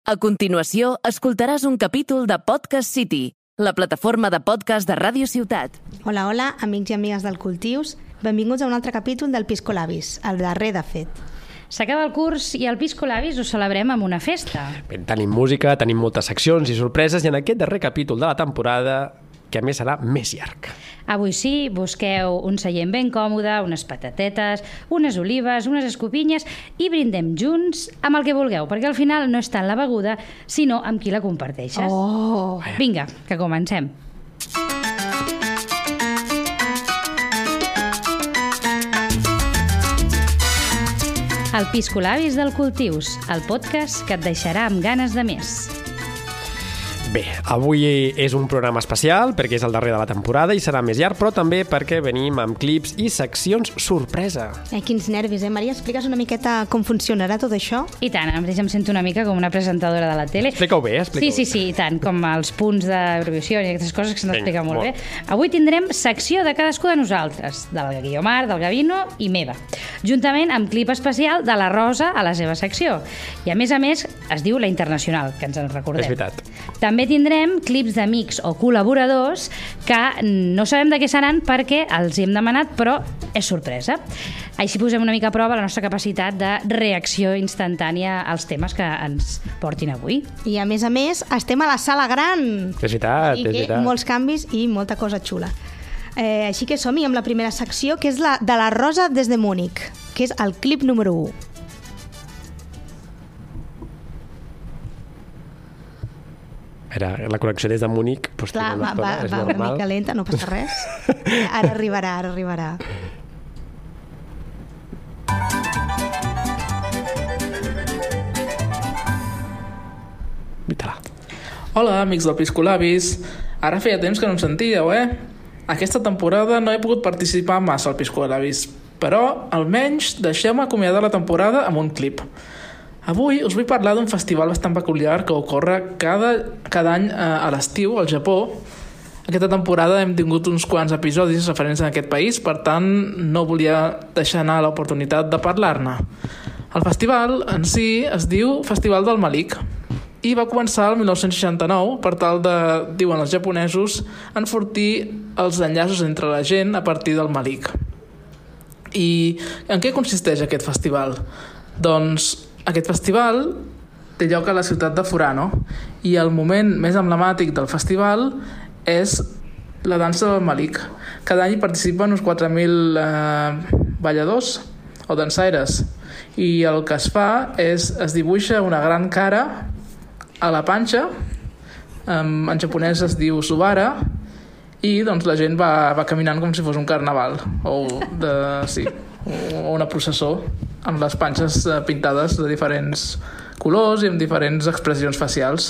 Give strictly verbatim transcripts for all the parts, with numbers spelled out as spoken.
A continuació, escoltaràs un capítol de Podcast City, la plataforma de podcast de Ràdio Ciutat. Hola, hola, amics i amigues del Cultius. Benvinguts a un altre capítol del Pisco Labis, el darrer, de fet. S'acaba el curs i el Pisco Labis ho celebrem amb una festa. Bé, tenim música, tenim moltes seccions i sorpreses, i en aquest darrer capítol de la temporada, que a més serà més llarg. Avui sí, busqueu un seient ben còmode, unes patatetes, unes olives, unes escopinyes i brindem junts amb el que vulgueu, perquè al final no és tant la beguda, sinó amb qui la comparteixes. Oh! Vinga, que comencem. El Pisco Labis del Cultius, el podcast que et deixarà amb ganes de més. Bé, avui és un programa especial perquè és el darrer de la temporada i serà més llarg, però també perquè venim amb clips i seccions sorpresa. Eh, quins nervis, eh, Maria? Expliques una miqueta com funcionarà tot això? I tant, ara mateix em sento una mica com una presentadora de la tele. Explica-ho bé, explica-ho. Sí, sí, sí, i tant, com els punts d'Eurovisió i aquestes coses que s'han d'explicar molt, molt bé. Avui tindrem secció de cadascú de nosaltres, del Guiomar, del Gavino i meva, juntament amb clip especial de la Rosa a la seva secció. I a més a més es diu La Internacional, que ens en recordem. És veritat. També tindrem clips d'amics o col·laboradors que no sabem de què seran perquè els hi hem demanat, però és sorpresa. Així posem una mica a prova la nostra capacitat de reacció instantània als temes que ens portin avui. I a més a més, estem a la sala gran. És veritat, I és que veritat. molts canvis i molta cosa xula. Eh, així que som-hi amb la primera secció, que és la de la Rosa des de Múnich, que és el clip número u. Era la connexió des de Múnich, doncs, Clar, una va, estona, va, és va una normal. mica lenta, no passa res. Ara arribarà, ara arribarà. Vita-la. Hola, amics del Pisco Labis. Ara feia temps que no em sentíeu, eh? Aquesta temporada no he pogut participar massa al Pisco Labis, però almenys deixeu-me acomiadar la temporada amb un clip. Avui us vull parlar d'un festival bastant peculiar que ocorre cada, cada any a l'estiu al Japó. Aquesta temporada hem tingut uns quants episodis referents a aquest país, per tant no volia deixar anar l'oportunitat de parlar-ne. El festival en si es diu Festival del Malik i va començar el mil nou-cents seixanta-nou per tal de, diuen els japonesos, enfortir els enllaços entre la gent a partir del Malik. I en què consisteix aquest festival? Doncs aquest festival té lloc a la ciutat de Furano i el moment més emblemàtic del festival és la dansa del Malik. Cada any hi participen uns quatre mil eh, balladors o dansaires i el que es fa és es dibuixa una gran cara a la panxa, en, en japonès es diu Subara, i doncs la gent va, va caminant com si fos un carnaval o, de, sí, o una processó amb les panxes pintades de diferents colors i amb diferents expressions facials.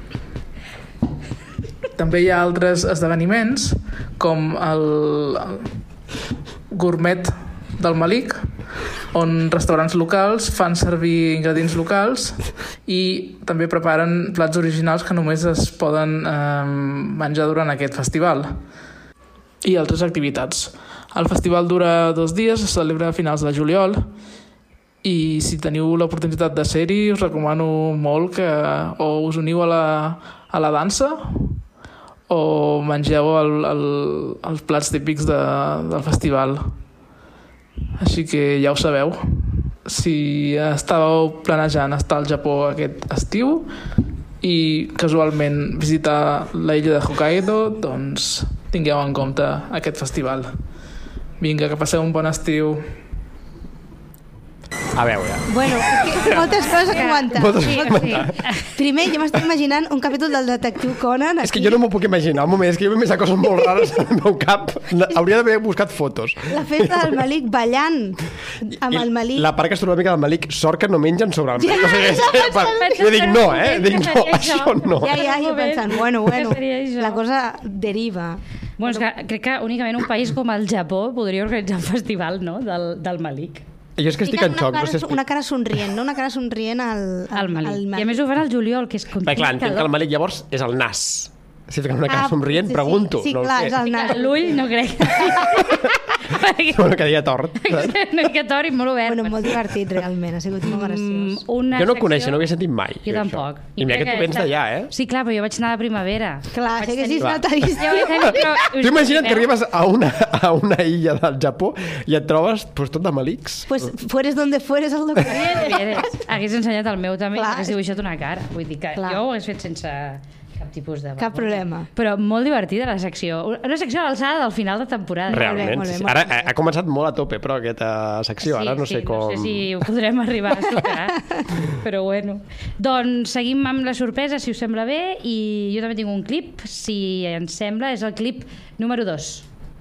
També hi ha altres esdeveniments com el, el gourmet del Malik, on restaurants locals fan servir ingredients locals i també preparen plats originals que només es poden eh, menjar durant aquest festival. I altres activitats. El festival dura dos dies, es celebra a finals de juliol i si teniu l'oportunitat de ser-hi us recomano molt que o us uniu a la, a la dansa o mengeu el, el, els plats típics de, del festival. Així que ja ho sabeu, si estàveu planejant estar al Japó aquest estiu i casualment visitar l'illa de Hokkaido, doncs tingueu en compte aquest festival. Vinga, que passeu un bon estiu. A veure. Bueno, moltes coses a comentar. Moltes Sí, coses a sí. comentar. Primer, jo m'estic imaginant un capítol del detectiu Conan. És que jo no m'ho puc imaginar, un moment, és que jo m'he pensat coses molt rares al meu cap. Hauria d'haver buscat fotos. La festa del Malik ballant amb I el Malik. la part gastronòmica del Malik, sort que no mengen sobre el Ja, Malik. O sigui, ja, és- per- Pensa jo dic per no, un eh? moment Dic que no, seria això això. no. Ja, ja, jo moment. pensant, bueno, bueno, Que seria això. la cosa deriva. Bueno, és que crec que únicament un país com el Japó podria organitzar un festival, no?, del, del Malik. Jo és que estic Fiquen en xoc. una, No sé cara, una cara somrient, no? Una cara somrient al, Al Malik. I a més ho fan al juliol, que és com... Bé, clar, entenc que el Malik llavors és el nas. Si fiquen una cara Ah, somrient, sí, sí. pregunto. Sí, no ho clar, sé. és el nas. L'ull no crec. Bueno, que dia tort. Una mica tort i molt obert. Bueno, molt divertit, realment, ha sigut molt graciós. Una Jo no secció- coneixo, no havia sentit mai. Jo això. tampoc. I mira que tu vens d'allà, eh? Sí, clar, però jo vaig anar de primavera. Clar, si haguessis tenir- anat a Jo vaig tenir... però- Tu imagina't que arribes a una, a una illa del Japó i et trobes pues, tot de malics. Pues fueres donde fueres el doctor. Vienes. Hagués ensenyat el meu també, Clar. hagués dibuixat una cara. Vull dir que Clar. jo ho hagués fet sense cap tipus de... Cap problema. Però molt divertida la secció. Una secció a l'alçada del final de temporada. Realment. molt bé, sí, sí. molt Ara bé. ha començat molt a tope, però, aquesta secció. Ara no sé com... No sé si ho podrem arribar a superar, però bueno. Doncs seguim amb la sorpresa, si us sembla bé, i jo també tinc un clip, si ens sembla, és el clip número dos.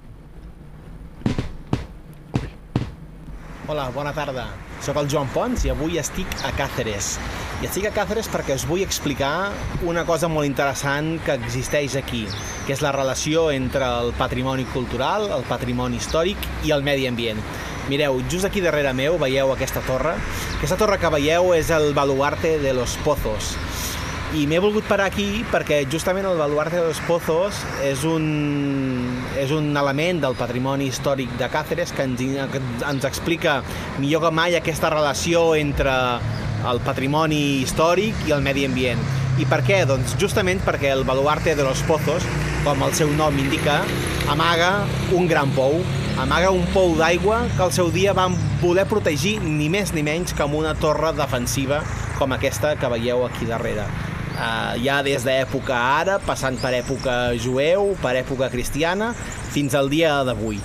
Hola, bona tarda. Soc el Joan Pons i avui estic a Càceres. I estic a Càceres perquè us vull explicar una cosa molt interessant que existeix aquí, que és la relació entre el patrimoni cultural, el patrimoni històric i el medi ambient. Mireu, just aquí darrere meu veieu aquesta torre. Aquesta torre que veieu és el Baluarte de los Pozos. I m'he volgut parar aquí perquè justament el Baluarte de los Pozos és un, és un element del patrimoni històric de Càceres que ens, que ens explica millor que mai aquesta relació entre el patrimoni històric i el medi ambient. I per què? Doncs justament perquè el Baluarte de los Pozos, com el seu nom indica, amaga un gran pou, amaga un pou d'aigua que al seu dia van voler protegir ni més ni menys que amb una torre defensiva com aquesta que veieu aquí darrere. Uh, ja des d'època àrab, passant per època jueu, per època cristiana, fins al dia d'avui.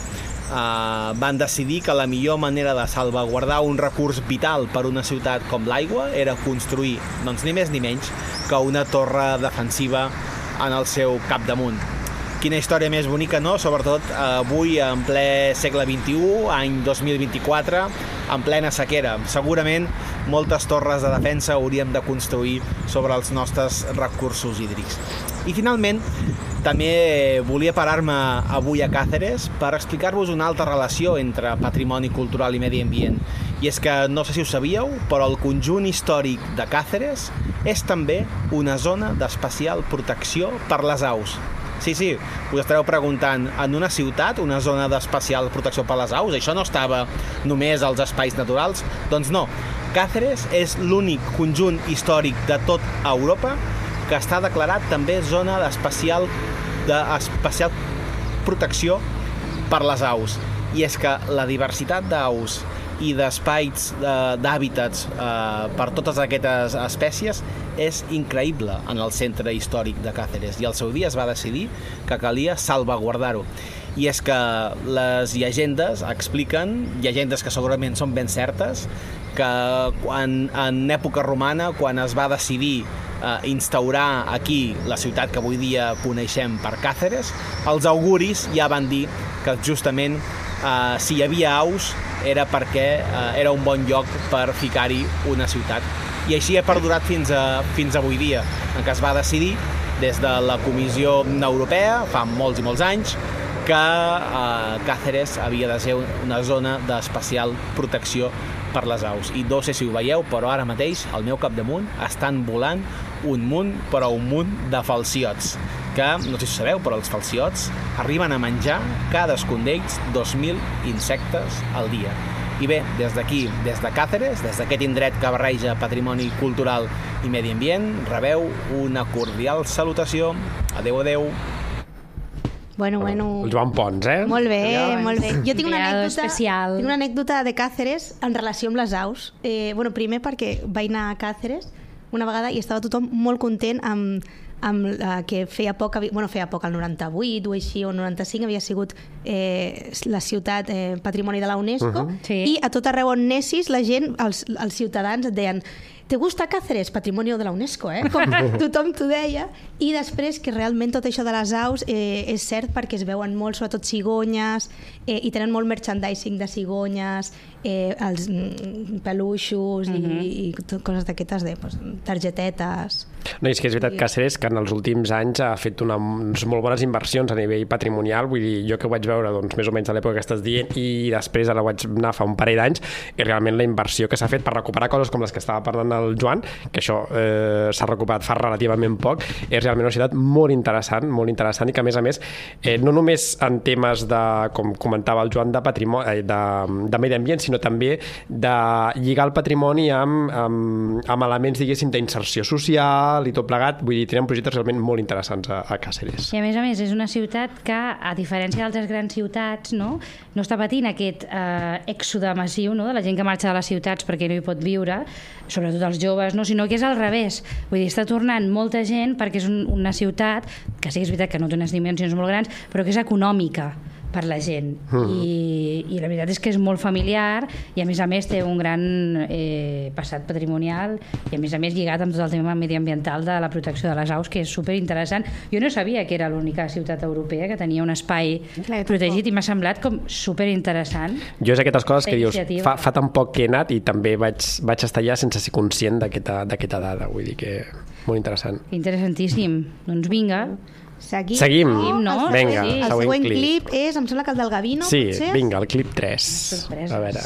Uh, van decidir que la millor manera de salvaguardar un recurs vital per una ciutat com l'aigua era construir, doncs ni més ni menys, que una torre defensiva en el seu capdamunt. Quina història més bonica, no? Sobretot avui, en ple segle vint-i-u, any dos mil vint-i-quatre, en plena sequera. Segurament moltes torres de defensa hauríem de construir sobre els nostres recursos hídrics. I finalment, també volia parar-me avui a Càceres per explicar-vos una altra relació entre patrimoni cultural i medi ambient. I és que, no sé si ho sabíeu, però el conjunt històric de Càceres és també una zona d'especial protecció per les aus. Sí, sí, us estareu preguntant, en una ciutat, una zona d'especial protecció per les aus, això no estava només als espais naturals? Doncs no, Càceres és l'únic conjunt històric de tot Europa que està declarat també zona d'especial d'especial protecció per les aus. I és que la diversitat d'aus i d'espais, d'hàbitats eh, per totes aquestes espècies és increïble en el centre històric de Càceres, i al seu dia es va decidir que calia salvaguardar-ho. I és que les llegendes expliquen, llegendes que segurament són ben certes, que quan, en època romana, quan es va decidir eh, instaurar aquí la ciutat que avui dia coneixem per Càceres, els auguris ja van dir que justament eh, si hi havia aus era perquè eh, era un bon lloc per ficar-hi una ciutat. I així ha perdurat fins, a, fins avui dia, en què es va decidir des de la Comissió Europea, fa molts i molts anys, que eh, Càceres havia de ser una zona d'especial protecció per les aus. I no sé si ho veieu, però ara mateix, al meu capdamunt, estan volant un munt, però un munt de falciots, que, no sé si ho sabeu, però els falciots arriben a menjar, cadascun d'ells, dos mil insectes al dia. I bé, des d'aquí, des de Càceres, des d'aquest indret que barreja patrimoni cultural i medi ambient, rebeu una cordial salutació. Adéu, adéu. Bueno, bueno... El Joan Pons, eh? Molt bé, molt bé. Jo tinc una Enviado anècdota, especial. tinc una anècdota de Càceres en relació amb les aus. Eh, bueno, primer perquè vaig anar a Càceres una vegada i estava tothom molt content amb, amb eh, que feia poc, bueno, feia poc, el noranta-vuit o així, o noranta-cinc havia sigut eh, la ciutat eh, patrimoni de la UNESCO, Uh-huh. Sí. i a tot arreu on anessis la gent, els, els ciutadans et deien ¿te gusta Cáceres? Patrimonio de la UNESCO, eh? Com tothom t'ho deia. I després que realment tot això de les aus eh, és cert perquè es veuen molt, sobretot cigonyes, eh, i tenen molt merchandising de cigonyes, eh, els mm, peluixos, uh-huh. i, i coses d'aquestes, de pues, targetetes. No, és que és veritat que Cáceres, que en els últims anys ha fet una, unes molt bones inversions a nivell patrimonial, vull dir, jo que ho vaig veure doncs, més o menys a l'època que estàs dient i després ara vaig anar fa un parell d'anys, i realment la inversió que s'ha fet per recuperar coses com les que estava parlant el Joan, que això eh, s'ha recuperat fa relativament poc, és realment una ciutat molt interessant, molt interessant i que a més a més, eh, no només en temes de, com comentava el Joan, de patrimoni, de, de medi ambient, sinó també de lligar el patrimoni amb, amb, amb elements, diguéssim, d'inserció social i tot plegat, vull dir, tenen projectes realment molt interessants a, a Cáceres. I a més a més és una ciutat que, a diferència d'altres grans ciutats, no, no està patint aquest eh, èxode massiu, no, de la gent que marxa de les ciutats perquè no hi pot viure, sobretot els joves, no, sinó que és al revés. Vull dir, està tornant molta gent perquè és un, una ciutat que sí que és veritat que no té unes dimensions molt grans, però que és econòmica per la gent. Mm. I, i la veritat és que és molt familiar i a més a més té un gran eh, passat patrimonial i a més a més lligat amb tot el tema mediambiental de la protecció de les aus, que és superinteressant. Jo no sabia que era l'única ciutat europea que tenia un espai Clar, protegit i m'ha semblat com superinteressant. Jo és aquestes coses que dius, fa, fa tan poc que he anat i també vaig, vaig estar allà sense ser conscient d'aquesta dada, vull dir que molt interessant. Interessantíssim. Doncs vinga. Seguim. Seguim. Seguim, no? Vinga, sí. El següent clip. clip és, em sembla que el del Gavino, sí, potser? Vinga, el clip tres. Sorpreses. A veure.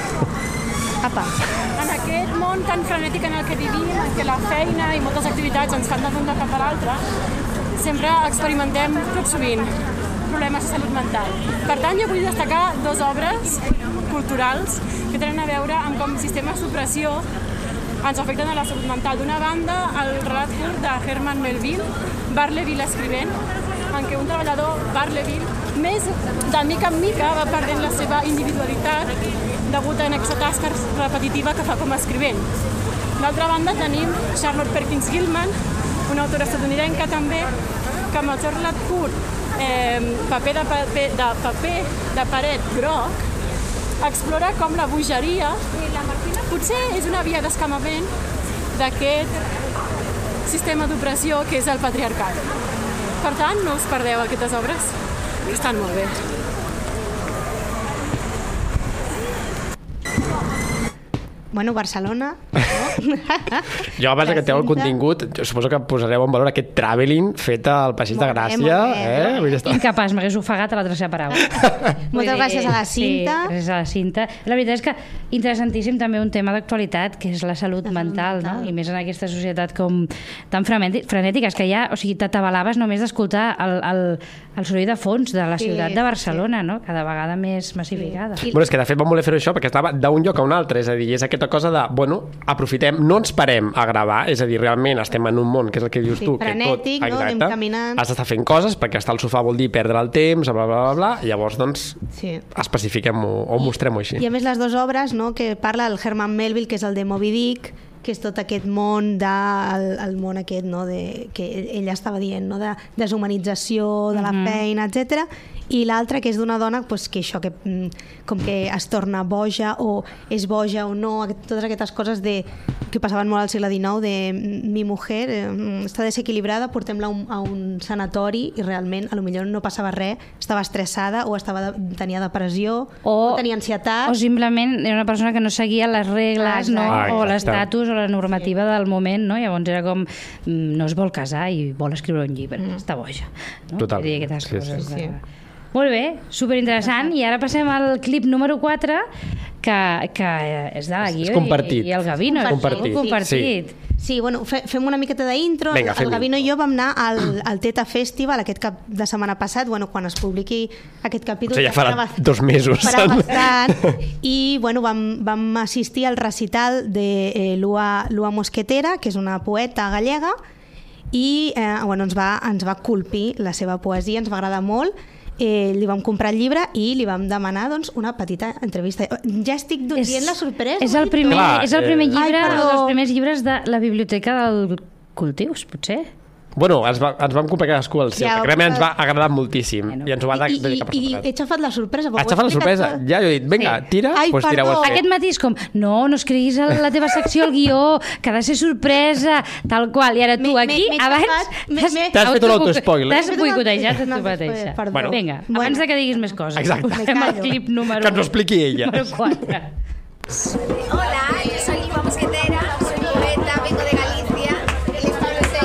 Apa. En aquest món tan frenètic en el que vivim, en què la feina i moltes activitats ens fan de d'un cap a l'altre, sempre experimentem tot sovint problemes de salut mental. Per tant, jo vull destacar dues obres culturals que tenen a veure amb com sistemes d'opressió ens afecten a la salut mental. D'una banda, el relat curt de Herman Melville, Barleville escrivent, en què un treballador, Barleville, més de mica en mica va perdent la seva individualitat degut a aquesta tasca repetitiva que fa com a escrivent. D'altra banda, tenim Charlotte Perkins Gilman, una autora estatunidenca també, que amb el seu relat curt, eh, paper, de paper, de paper de paret groc, explora com la bogeria potser és una via d'escamament d'aquest sistema d'opressió que és el patriarcat. Per tant, no us perdeu aquestes obres, que estan molt bé. Bueno, Barcelona. No? Jo, abans que teniu el contingut, suposo que posareu en valor aquest travelling fet al Passeig de Gràcia. Eh? Vull estar... Incapaç, m'hagués ofegat a la tercera paraula. Moltes gràcies a la Cinta. Sí, gràcies a la Cinta. La veritat és que interessantíssim també un tema d'actualitat, que és la salut la mental, mental, no? I més en aquesta societat com tan frenètica, és que ja, o sigui, t'atabalaves només d'escoltar el, el, el soroll de fons de la sí, ciutat de Barcelona, sí. No? Cada vegada més massificada. Sí. Bueno, és que de fet vam voler fer això perquè estava d'un lloc a un altre, és a dir, és aquesta cosa de, bueno, aprofitem, no ens parem a gravar, és a dir, realment estem en un món, que és el que dius sí, tu, frenètic, que tot, no? Anem caminant. Has d'estar fent coses, perquè estar al sofà vol dir perdre el temps, bla, bla, bla, bla, i llavors, doncs, sí. especifiquem-ho o mostrem-ho així. I a més les dues obres, no?, que parla el Herman Melville, que és el de Moby Dick, que és tot aquest món de, el, el món aquest, no?, de, que ella estava dient, no?, de deshumanització de la mm-hmm. feina, etcètera, i l'altra que és d'una dona pues, que això, que, com que es torna boja o és boja o no, totes aquestes coses de, que passaven molt al segle dinou de mi mujer eh, està desequilibrada, portem-la a, un, a un sanatori i realment a lo millor no passava res, estava estressada o estava de, tenia depressió o, o tenia ansietat. O simplement era una persona que no seguia les regles ah, no? ah, o l'estatus o la normativa sí. del moment, no? Llavors era com no es vol casar i vol escriure un llibre, mm. està boja. No? Total. I aquestes sí, coses. Sí. De... Molt bé, superinteressant. I ara passem al clip número quatre, que, que és de la Guió i, i el Gavino. Compartit. Compartit. Sí. sí, bueno, fe, fem una miqueta d'intro. Vinga, el Gavino i jo vam anar al, al Teta Festival aquest cap de setmana passat, bueno, quan es publiqui aquest capítol. O sigui, ja farà dos mesos. Farà bastant. I bueno, vam, vam assistir al recital de eh, Lua, Lua Mosquetera, que és una poeta gallega, i eh, bueno, ens, va, ens va colpir la seva poesia, ens va agradar molt. Eh, li vam comprar el llibre i li vam demanar doncs, una petita entrevista. Ja estic dient la sorpresa. És el primer, Clar, és el primer llibre, Ai, dels primers llibres de la biblioteca del Cultius, potser? Bueno, ens, va, ens vam comprar cadascú el seu, ja, que realment ens va agradar moltíssim. Bueno. I ens ho va I, i, i, i he xafat la sorpresa. Has xafat la sorpresa? Tot. Ja, jo he dit, vinga, sí. tira, Ai, pues tireu a fer. Aquest matí és com, no, no escriguis a la teva secció el guió, que ha de ser sorpresa, tal qual. I ara tu aquí, abans... T'has fet un autospoiler. T'has boicotejat a tu mateixa. Bueno. Vinga, abans de que diguis més coses. Exacte. Posem el clip número... Que ens ho expliqui ella. Número quatre. Hola, yo soy Lua Mosquetera, soy poeta, vengo de Galicia. El establecer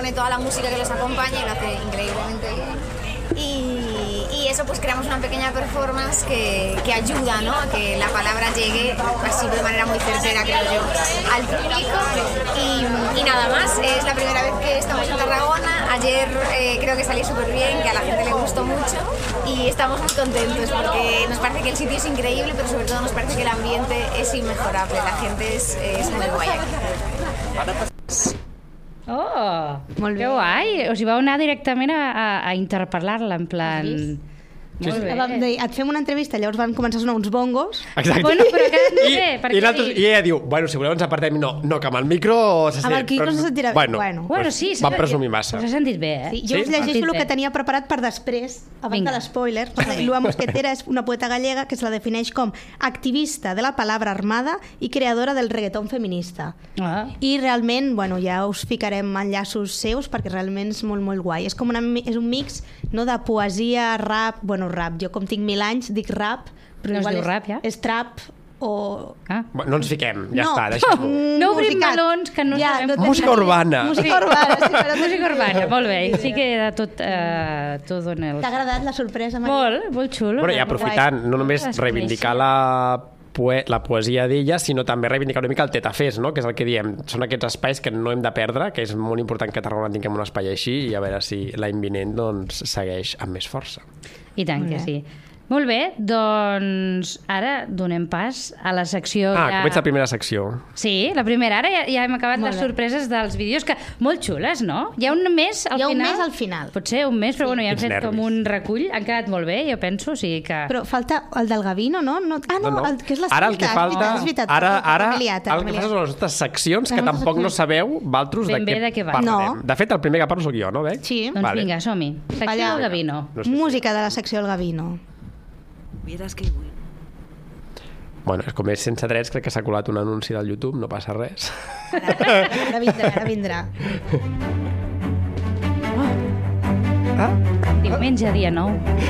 pone toda la música que los acompaña y lo hace increíblemente bien. Y, y eso, pues creamos una pequeña performance que, que ayuda, ¿no?, a que la palabra llegue así de manera muy certera, creo yo, al público. Y, y nada más, es la primera vez que estamos en Tarragona. Ayer eh, creo que salió súper bien, que a la gente le gustó mucho y estamos muy contentos porque nos parece que el sitio es increíble, pero sobre todo nos parece que el ambiente es inmejorable. La gente es, es muy guay aquí. Oh, Molt bé. que guai. O sigui, vau anar directament a, a, a interpel·lar-la, en plan... Molt bé. Vam dir, et fem una entrevista, llavors van començar a sonar uns bongos. Exacte. Bueno, però que no I, sé, perquè... i, nosaltres, I ella diu, bueno, si voleu ens apartem. No, no, que amb el micro... Se Amb el micro se sentirà bé. Bueno, Bueno. Bueno, sí, vam presumir massa. Us ha sentit bé, eh? Sí, jo Sí? us llegeixo Sí, el sí. que tenia preparat per després, abans Vinga. de l'espoiler. Lua Mosquetera és una poeta gallega que se la defineix com activista de la palabra armada i creadora del reggaeton feminista. Ah. I realment, bueno, ja us ficarem enllaços seus perquè realment és molt, molt guai. És com una, mi- és un mix, no, de poesia, rap, bueno, rap, jo com tinc mil anys dic rap, però No es igual diu és, rap, ja? és trap o... Ah. No ens fiquem, ja No. està, deixem-ho. Mm, No obrim musicat. melons, que no sabem- tenim- Música urbana. Música urbana, sí, però Música urbana, molt bé. Sí que era tot, eh, tot en el... T'ha agradat la sorpresa, Maria? Molt, molt xulo. Bueno, i aprofitant, no només Es reivindicar la poe la poesia d'ella, sinó també reivindicar una mica el Tetafés, no? Que és el que diem, són aquests espais que no hem de perdre, que és molt important que a Tarragona tinguem un espai així i a veure si l'any vinent doncs, segueix amb més força. I tant que Molt sí. Molt bé, doncs ara donem pas a la secció... Ah, ja... comença la primera secció. Sí, la primera. Ara ja, ja hem acabat Molt les bé. sorpreses dels vídeos, que molt xules, no? Hi ha un mes al Hi ha un final. mes al final. Potser un mes, però bueno, ja hem Quins fet com nervis. un recull. Han quedat molt bé, jo penso, o sigui que... Però falta el del Gavino, no? no ah, no, No, no. El, que és la Ara el que falta... És veritat, Ara, ara m'he liat, el m'he que liat. passa són les nostres seccions que tampoc no sabeu, valtros, Ben bé de què, de què va. parlarem. No. De fet, el primer que parlo sóc jo, no, Bec? Sí. Doncs Vale. vinga, som-hi. Secció Allà. del Gavino. No sé si- Música de la secció del Gavino. Vieras que vull. Bueno, com és sense drets, crec que s'ha colat un anunci del YouTube, no passa res. Ara vindrà, ara vindrà. Diumenge, dia nou.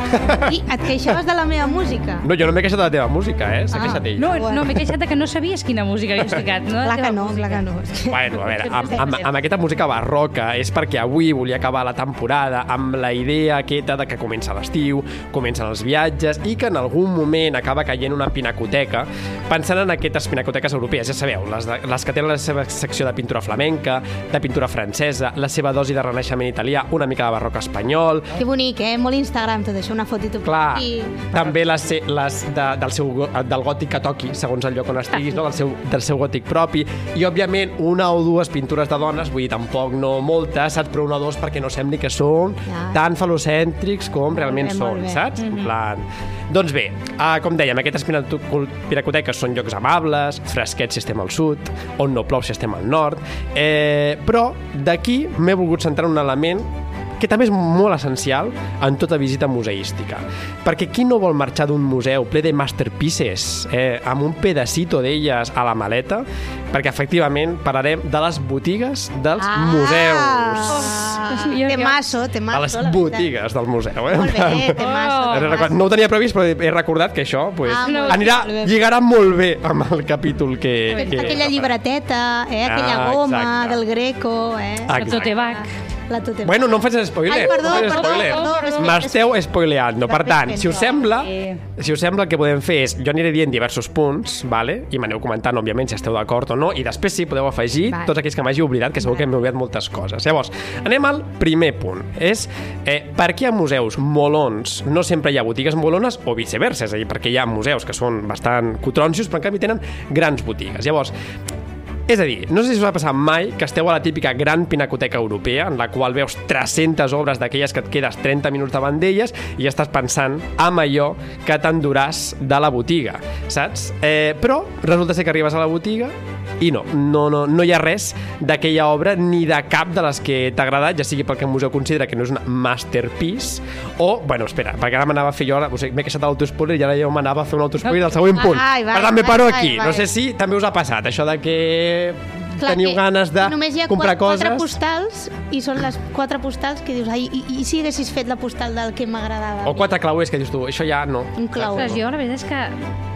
I et queixaves de la meva música? No, jo no m'he queixat de la teva música, eh? S'ha Ah. queixat ell. No, Bueno. no m'he queixat de que no sabies quina música havies ficat. No, Clar que no, clar que no. Bueno, a veure, amb, amb, amb aquesta música barroca és perquè avui volia acabar la temporada amb la idea aquesta de que comença l'estiu, comencen els viatges i que en algun moment acaba caient una pinacoteca, pensant en aquestes pinacoteques europees, ja sabeu, les, de, les que tenen la seva secció de pintura flamenca, de pintura francesa, la seva dosi de renaixement italià, una mica de barroc espanyol, Que bonic, eh? Molt Instagram, tot això, una fotito. clar, I... també les, les de, del, seu, go- del gòtic que toqui, segons el lloc on estiguis, no? del, seu, del seu gòtic propi, i òbviament una o dues pintures de dones, vull dir, tampoc no moltes, saps? Però una o dos perquè no sembli que són Ja. tan falocèntrics com realment bé, molt són, bé. saps? En plan... Doncs bé, uh, com dèiem, aquestes pinato- pinacoteques són llocs amables, fresquets si estem al sud, on no plou si estem al nord, eh, però d'aquí m'he volgut centrar en un element que també és molt essencial en tota visita museística. Perquè qui no vol marxar d'un museu ple de masterpieces, eh, amb un pedacito d'elles a la maleta? Perquè, efectivament, parlarem de les botigues dels Ah! museus. Jo- Temasso, De temasso. les la veritat. botigues del museu, eh? Molt bé, temasso. Oh. He recordat- No ho tenia previst, però he recordat que això pues, Ah, molt bé. anirà, Molt bé. lligarà molt bé amb el capítol que... Fes que aquella llibreteta, eh? aquella Ah, goma exacte. del Greco, eh? Ah, El Totebac. La tote... Bueno, no em facis spoiler. Ai, perdó, no em facis perdó, spoiler. perdó, respecte, M'esteu spoileando. Per tant, si us sembla, Sí. si us sembla, el que podem fer és, jo aniré dient diversos punts, vale? I m'aneu comentant, òbviament, si esteu d'acord o no, i després sí, podeu afegir Vale. tots aquells que m'hagi oblidat, que segur que m'he oblidat moltes coses. Llavors, anem al primer punt. És eh, per què a museus molons no sempre hi ha botigues molones o viceversa? És a dir, perquè hi ha museus que són bastant cutronxos, però en canvi tenen grans botigues. Llavors, és a dir, no sé si us ha passat mai que esteu a la típica gran pinacoteca europea en la qual veus tres-centes obres d'aquelles que et quedes trenta minuts davant d'elles i estàs pensant amb allò que t'enduràs de la botiga, saps? Eh, però resulta ser que arribes a la botiga i no, no, no, no hi ha res d'aquella obra ni de cap de les que t'ha agradat, ja sigui perquè el museu considera que no és una masterpiece o, bueno, espera, perquè ara m'anava a fer jo, o sigui, m'he queixat de l'autospoiler i ara jo m'anava a fer un autospoiler del següent punt. Ai, vai, per tant, me vai, paro vai, aquí. vai. No sé si també us ha passat això de que Clar, teniu que ganes de només hi ha comprar quatre, quatre coses. postals i són les quatre postals que dius, ai, i, i si haguessis fet la postal del que m'agradava? O quatre clauers que dius tu, això ja no. Un clau. Ostres, jo la veritat és que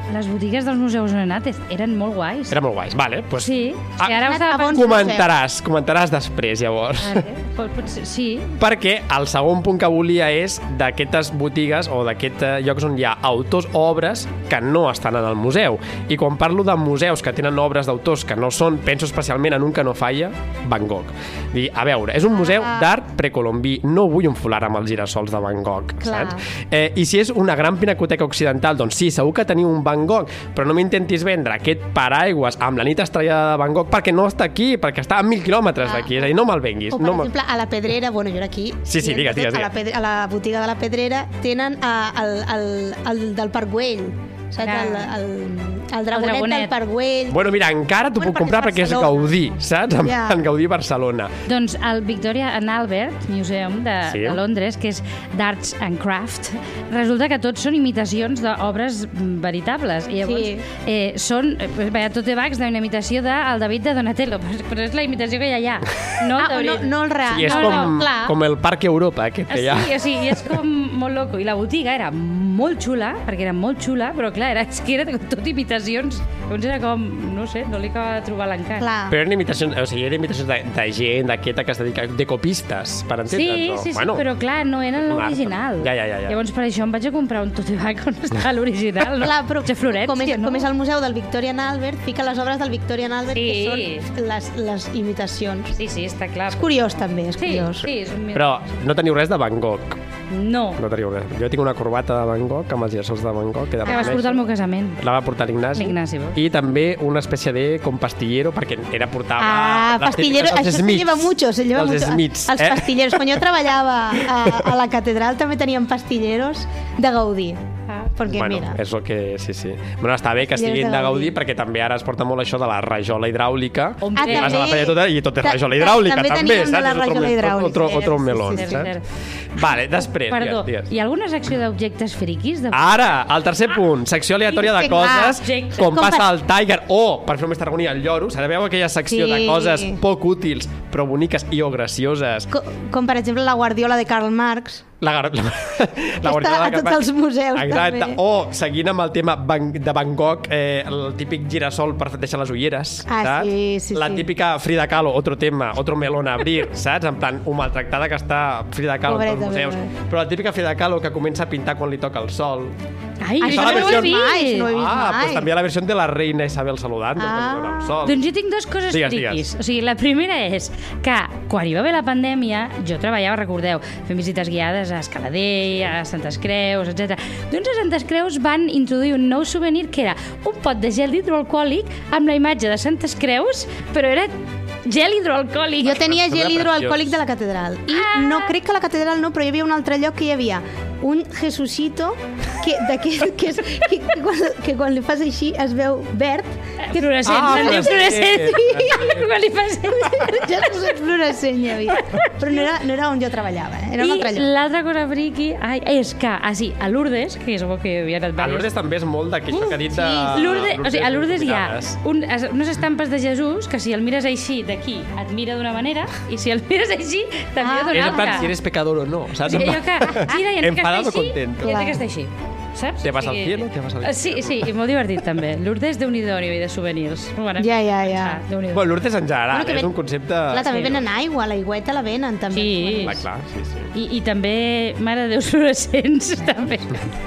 les botigues dels museus on he anat eren molt guais. Eren molt guais, vale. Pues... Sí, ah, sí ara ho estava bons comentaràs, comentaràs després, llavors. Vale. Pot, pot ser, sí. Perquè el segon punt que volia és d'aquestes botigues o d'aquests llocs on hi ha autors o obres que no estan en el museu. I quan parlo de museus que tenen obres d'autors que no són, penso especialment en un que no falla, Van Gogh. Dir, a veure, és un museu ah. d'art precolombí, no vull un folar amb els girassols de Van Gogh, Clar. saps? Eh, I si és una gran pinacoteca occidental, doncs sí, segur que teniu un Van Gogh, però no m'intentis vendre aquest paraigües amb la nit estrellada de Van Gogh perquè no està aquí, perquè està a mil quilòmetres Ah. d'aquí, és a dir, no me'l venguis. O, per no exemple, a la Pedrera, bueno, jo era aquí... Sí, sí, digues, digues, A la, pedre, a la botiga de la Pedrera tenen uh, el, el, el del Parc Güell, saps? Ah. El, el, el dragonet, dragonet. del Parc Güell. Bueno, mira, encara t'ho Bueno, puc comprar perquè perquè és és Barcelona. Gaudí, saps? En, Ja. en Gaudí Barcelona. Doncs el Victoria and Albert Museum de, Sí. de Londres, que és d'Arts and Craft, resulta que tots són imitacions d'obres veritables. I llavors Sí. eh, són eh, veia, tote bags d'una imitació del David de Donatello, però és la imitació que ja hi ha. No, Ah, de no, veri- no el real. I és no, com, no, clar. com el Parc Europa, aquest que hi ha. Sí, o sigui, és com molt loco. I la botiga era molt xula, perquè era molt xula, però clar, era, és que era tot imitacions. Llavors era com, no sé, no li acaba de trobar l'encant. Clar. Però eren imitacions, o sigui, eren imitacions de, de gent d'aquesta que es dedica, de copistes, per Sí, entendre'ns. sí, sí, bueno, però clar, no era un art. l'original. Ja, ja, ja, ja. Llavors per això em vaig a comprar un tote bag on està l'original, no? Clar, però De Florència, com és, no? com és el museu del Victorian Albert, fica les obres del Victorian Albert, Sí. que són les, les imitacions. Sí, sí, està clar. És curiós, també, és Sí, curiós. sí, és un... Però no teniu res de Van Gogh. No, No teniu res. Jo tinc una corbata de Van Gogh amb els girassols de Van Gogh. Que, he de que vas reconèixer. portar al meu casament. La va portar l'Ignasi. L'Ignasi, veus? I també una espècie de com pastillero, perquè era portava... Ah, les pastillero, típiques dels això se Smiths. lleva mucho, se lleva dels mucho. Smiths, Els eh? pastilleros, quan jo treballava a, a la catedral també teníem pastilleros de Gaudí. Ah. Perquè, bueno, mira, és el que... Sí, sí. Bueno, està bé que Pastilleros estiguin de de Gaudí, Gaudí. perquè també ara es porta molt això de la rajola hidràulica. Hombre. Ah, I vas a la també- feia tota i tot és ta- rajola ta- hidràulica, també també, teníem de saps? la És otro rajola me- hidràulica. Otro, otro Sí, sí, melón, Cert, saps? cert. Vale, després, Perdó, digues, digues. hi ha alguna secció d'objectes friquis? De... Ara, el tercer punt, secció aleatòria de Sí, clar. coses, Objecte. com Com passa per- al Tiger, o, per fer més tarragonia, el lloro. Sabeu aquella secció de Sí. coses poc útils, però boniques i o gracioses? co com per exemple la guardiola de Karl Marx. La, gar... la, la Està a tots els museus, Exacte. també. O, seguint amb el tema Van, de Van Gogh, eh, el típic girasol per deixar les ulleres, Ah, saps? sí, sí, la sí. típica Frida Kahlo, otro tema, otro melón a abrir, saps? En plan, un maltractada que està Frida Kahlo en Pobreta, els museus. pobreta. Però la típica Frida Kahlo que comença a pintar quan li toca el sol. Ai, Això això la no ho he versió- vist. Mai, no he vist Ah, mai. doncs també hi ha la versió de la reina Isabel saludant, Ah. quan li dona el sol. Doncs jo tinc dues coses Digues, friquis. digues. O sigui, la primera és que quan hi va haver la pandèmia, jo treballava, recordeu, fent visites guiades a Escaladell, a Santes Creus, etcètera. Doncs a Santes Creus van introduir un nou souvenir que era un pot de gel hidroalcohòlic amb la imatge de Santes Creus, però era gel hidroalcohòlic. Jo tenia Sembla gel hidroalcohòlic preciós. de la catedral. I Ah. no crec que a la catedral no, però hi havia un altre lloc que hi havia un Jesucito que, d'aquest, que, és, que, que, quan, que quan li fas així es veu verd. Que fluorescent, Ah, se'n diu fluorescent. fluorescent. Quan li fas... Ja no sé fluorescent hi havia. Però no era, no era on jo treballava, eh? era un altre I lloc. l'altra cosa friqui ai, és que, ah sí, a Lourdes, que segur que havia anat A diverses- Lourdes també és molt d'aquest que ha dit de... sí. Lourdes, o sigui, a Lourdes hi ha Cuidades. un, es- unes estampes de Jesús que si el mires així d'aquí et mira d'una manera i si el mires així te'n mira Ah. d'una És en plan altra. si eres pecador o no, O saps? sigui, allò que gira i entra que Enfadado està o així contento. i entra que està així. Saps? Te vas O al sigui, cielo, te vas al cielo. Sí, sí, i molt divertit també. Lourdes, Déu-n'hi-do a nivell de souvenirs. Bueno, Ja, ja, ja. ah, Déu-n'hi-do. Bueno, Lourdes en general, Bueno, que és ven- un concepte... Clar, també sí. venen aigua, l'aigüeta la venen també. Sí. Clar, clar, sí, sí. I, I també, mare de Déu, fluorescents, també.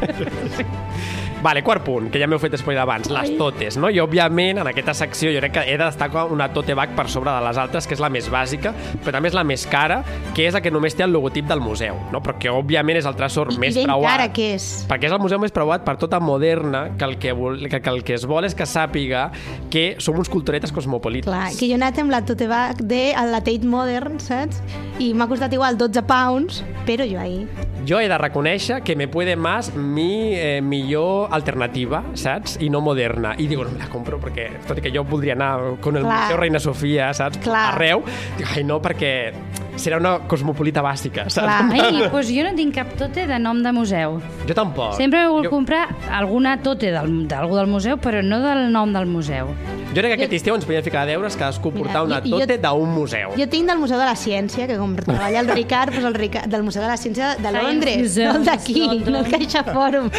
Vale, quart punt, que ja m'heu fet spoiler abans, les totes, no? I, òbviament, en aquesta secció jo crec que he de destacar una tote bag per sobre de les altres, que és la més bàsica, però també és la més cara, que és la que només té el logotip del museu, no? Però que, òbviament, és el tresor I, més I ben preuat. cara que és. Perquè és el museu més preuat per tota Moderna, que el que, vol, que, que el que es vol és que sàpiga que som uns culturetes cosmopolites. Clar, que jo he anat amb la tote bag de la Tate Modern, saps? I m'ha costat igual dotze pounds, però jo ahí... Jo he de reconèixer que me puede más mi eh, millor alternativa, saps? I no moderna. I digo, no me la compro perquè, tot i que jo voldria anar con el Clar. Museu Reina Sofia, saps? Clar. Arreu. Dic, ai, no, perquè serà una cosmopolita bàsica, saps? Clar. Ai, doncs jo no tinc cap tote de nom de museu. Jo tampoc. Sempre he volgut jo... comprar alguna tote del- d'algú del museu, però no del nom del museu. Jo crec que aquest estiu ens podíem ficar a deures cadascú portar una tote d'un museu. Jo tinc del Museu de la Ciència, que com treballa el Ricard, doncs el Ricard del Museu de la Ciència de Londres, no el d'aquí, no el Caixa Fòrum.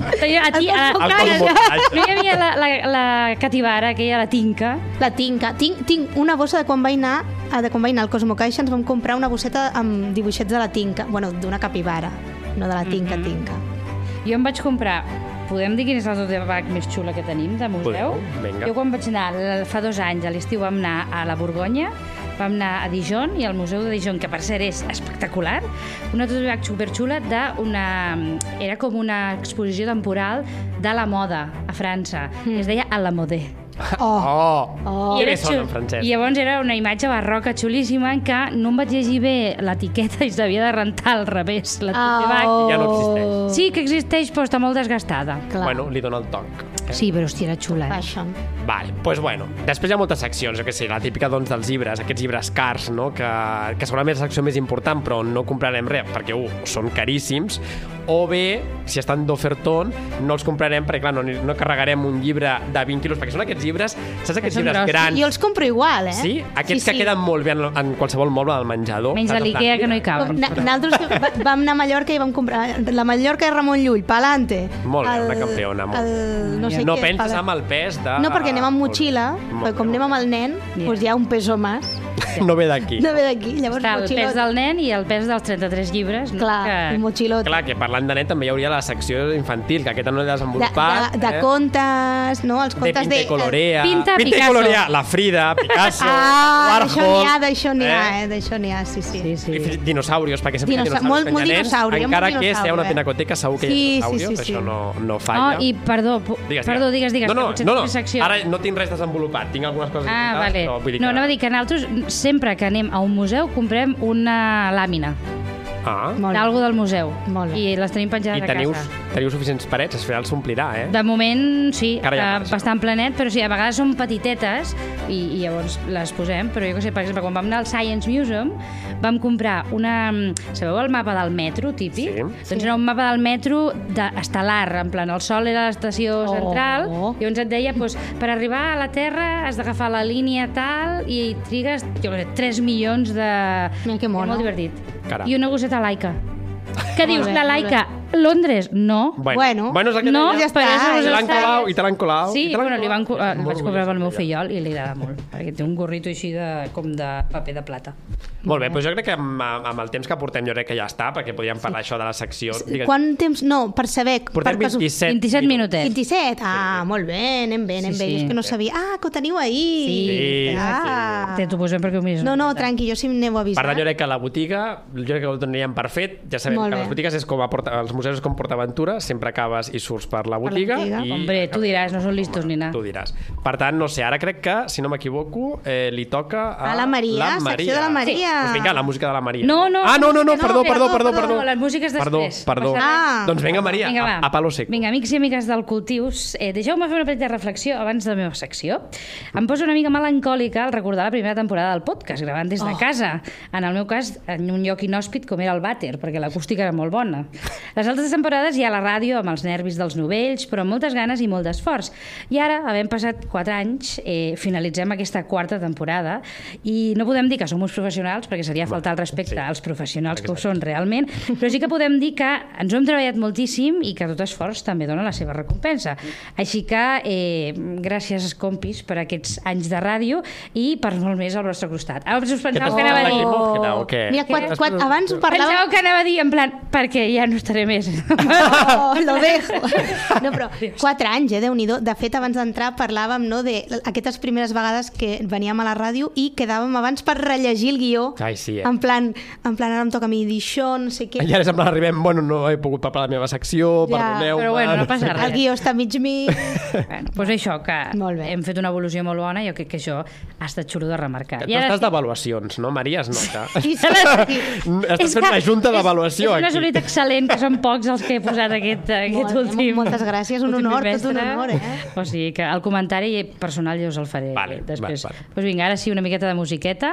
A ti, a, a, no hi havia la, la, la capivara, aquella, la tinca. La tinca. Tinc, tinc una bossa de quan vaig anar, de quan vaig anar al Cosmo Caixa, ens vam comprar una bosseta amb dibuixets de la tinca, bueno, d'una capivara, no de la tinca, mm-hmm. tinca. Jo em vaig comprar, podem dir quina és la tote bag més xula que tenim de museu? Vinga. Jo quan vaig anar, fa dos anys, a l'estiu vam anar a la Borgonya, vam anar a Dijon, i al Museu de Dijon, que per cert és espectacular, una tote bag superxula d'una... Era com una exposició temporal de la moda a França. Mm. Es deia A la Modé. Oh! oh. oh. I, xul... I llavors era una imatge barroca xulíssima en què no em vaig llegir bé l'etiqueta i s'havia de rentar al revés. La tote bag. Oh. Ja no existeix. Sí que existeix, però està molt desgastada. Clar. Bueno, li dona el toc. Eh? Sí, però hòstia, era xula. Eh? Això. Vale, doncs pues bueno. Després hi ha moltes seccions, jo què sé, la típica doncs, dels llibres, aquests llibres cars, no? que, que segurament és la secció més important, però no comprarem res, perquè uh, són caríssims, o bé, si estan d'ofertón, no els comprarem, perquè clar, no, no carregarem un llibre de vint quilos, perquè són aquests llibres, saps aquests llibres grossos. Grans? Jo els compro igual, eh? Sí? Aquests sí, que sí. queden molt bé en, en qualsevol moble del menjador. Menys a l'Ikea, que no hi caben. Nosaltres vam anar a Mallorca i vam comprar la Mallorca de Ramon Llull, pa'lante. Molt bé, una campiona. Molt. El, no sé no què, penses amb el pes de... No, perquè anem amb motxilla, perquè com anem amb el nen, yeah. doncs hi ha un peso més. No ve d'aquí. No ve d'aquí. Llavors, està el pes del nen i el pes dels trenta-tres llibres. No? Clar, que... un motxilot. Clar, que parlant de nen també hi hauria la secció infantil, que aquesta no l'he desenvolupat. De, de, de eh? contes, no? Els contes de... Pinta i colorea. Pinta, Pinta i colorea. La Frida, Picasso, ah, Warhol. Ah, d'això n'hi ha, eh? D'això n'hi ha, sí, sí. sí, sí. Dinosaurios, perquè sempre Dinosa... hi ha dinosaurios molt, molt dinosauri, encara que si hi ha una eh? pinacoteca segur que sí, hi ha dinosaurios, sí, sí, sí. això no, no falla. Oh, i perdó, digues, perdó, digues, digues, no, no, que potser no, no. secció. Ara no tinc res desenvolupat, tinc algunes coses ah, inventades, vale. però vull dir no, que... anava a dir que nosaltres sempre que anem a un museu comprem una làmina. Ah. D'algú del museu. I les tenim penjades I teniu, a casa. teniu suficients parets, al final s'omplirà, eh? De moment, sí, ja bastant planet, però sí, a vegades són petitetes i, i llavors les posem, però jo què sé, per exemple, quan vam anar al Science Museum vam comprar una... Sabeu el mapa del metro, típic? Sí. Doncs era un mapa del metro de estel·lar, en plan, el Sol era l'estació oh. central, i llavors et deia, doncs, per arribar a la Terra has d'agafar la línia tal i trigues, jo què sé, tres milions de... Mira que mono. Molt divertit. Caram. I una gosseta laica. Què dius? La laica? Londres? No. Bueno, bueno és no, ja està. I te l'han colau, i te l'han colau. Sí, bueno, li van, uh, vaig comprar pel meu fillol i li agrada molt, perquè té un gorrito així de, com de paper de plata. Molt bé, doncs jo crec que amb, amb el temps que portem jo crec que ja està, perquè podríem parlar sí. això de la secció. Digues... Quant temps? No, per saber... Portem per vint-i-set, vint-i-set minutets. vint-i-set? Ah, sí. Molt bé, anem bé, anem sí, bé. Sí. És que no sabia... Ah, que ho teniu ahir! Sí, sí. Ah. sí. T'ho posem perquè ho mires. No, no, tranqui, jo sí m'aneu a avisar. Per tant, jo crec que la botiga, jo crec que ho donaríem per fet. Ja sabem que les botigues és com a porta, els museus és com PortAventura, sempre acabes i surts per la botiga. Per la botiga. I... Hombre, tu diràs, no són listos ni nada. Tu diràs. Per tant, no sé, ara crec que, si no m'equivoco, eh, li toca a, a la Maria, la Maria. secció de la Maria. Sí. Pues vinga, la música de la Maria. No, no. Ah, no, no, no, perdó, no, perdó, perdó, perdó, perdó. Les músiques després. Perdó, perdó. Ah. Doncs vinga, Maria, vinga, a, a palo seco. Vinga, amics i amigues del Cultius, eh, deixeu-me fer una petita reflexió abans de la meva secció. Em poso una mica melancòlica al recordar la primera temporada del podcast, gravant des de oh. casa. En el meu cas, en un lloc inhòspit com era el vàter, perquè l'acústica era molt bona. Les altres temporades hi ha la ràdio amb els nervis dels novells, però amb moltes ganes i molt d'esforç. I ara, havent passat quatre anys, eh, finalitzem aquesta quarta temporada i no podem dir que som uns professionals, perquè seria faltar el respecte sí. als professionals que ho són realment, però sí que podem dir que ens ho hem treballat moltíssim i que tot esforç també dona la seva recompensa. Així que eh, gràcies, compis, per aquests anys de ràdio i per molt més al vostre costat. Abans us pensàveu que anava a dir... Oh. Mira, quatre, quatre, abans ho parlàvem... Pensàveu que anava a dir, en plan, perquè ja no estaré més. Oh, lo dejo. No, però quatre anys, eh, Déu-n'hi-do. De fet, abans d'entrar parlàvem no, de aquestes primeres vegades que veníem a la ràdio i quedàvem abans per rellegir el guió. Ai, sí, eh? En plan, en plan, ara em toca a mi dir això, no sé què. I ara sembla arribem, bueno, no he pogut parlar de la meva secció, ja, perdoneu-me. Però bueno, no passa res. El guió està mig mig. Bueno, doncs això, que hem fet una evolució molt bona, jo crec que això ha estat xulo de remarcar. Tu estàs d'avaluacions, no, Maria? Es nota. Sí, sí, sí. Estàs fent una junta d'avaluació aquí. És una solita excel·lent, que són pocs els que he posat aquest, aquest Molt, últim... Moltes gràcies, un honor, tot un honor, eh? O sigui que el comentari personal jo us el faré vale, després. Vale, vale. Doncs vinga, ara sí, una miqueta de musiqueta.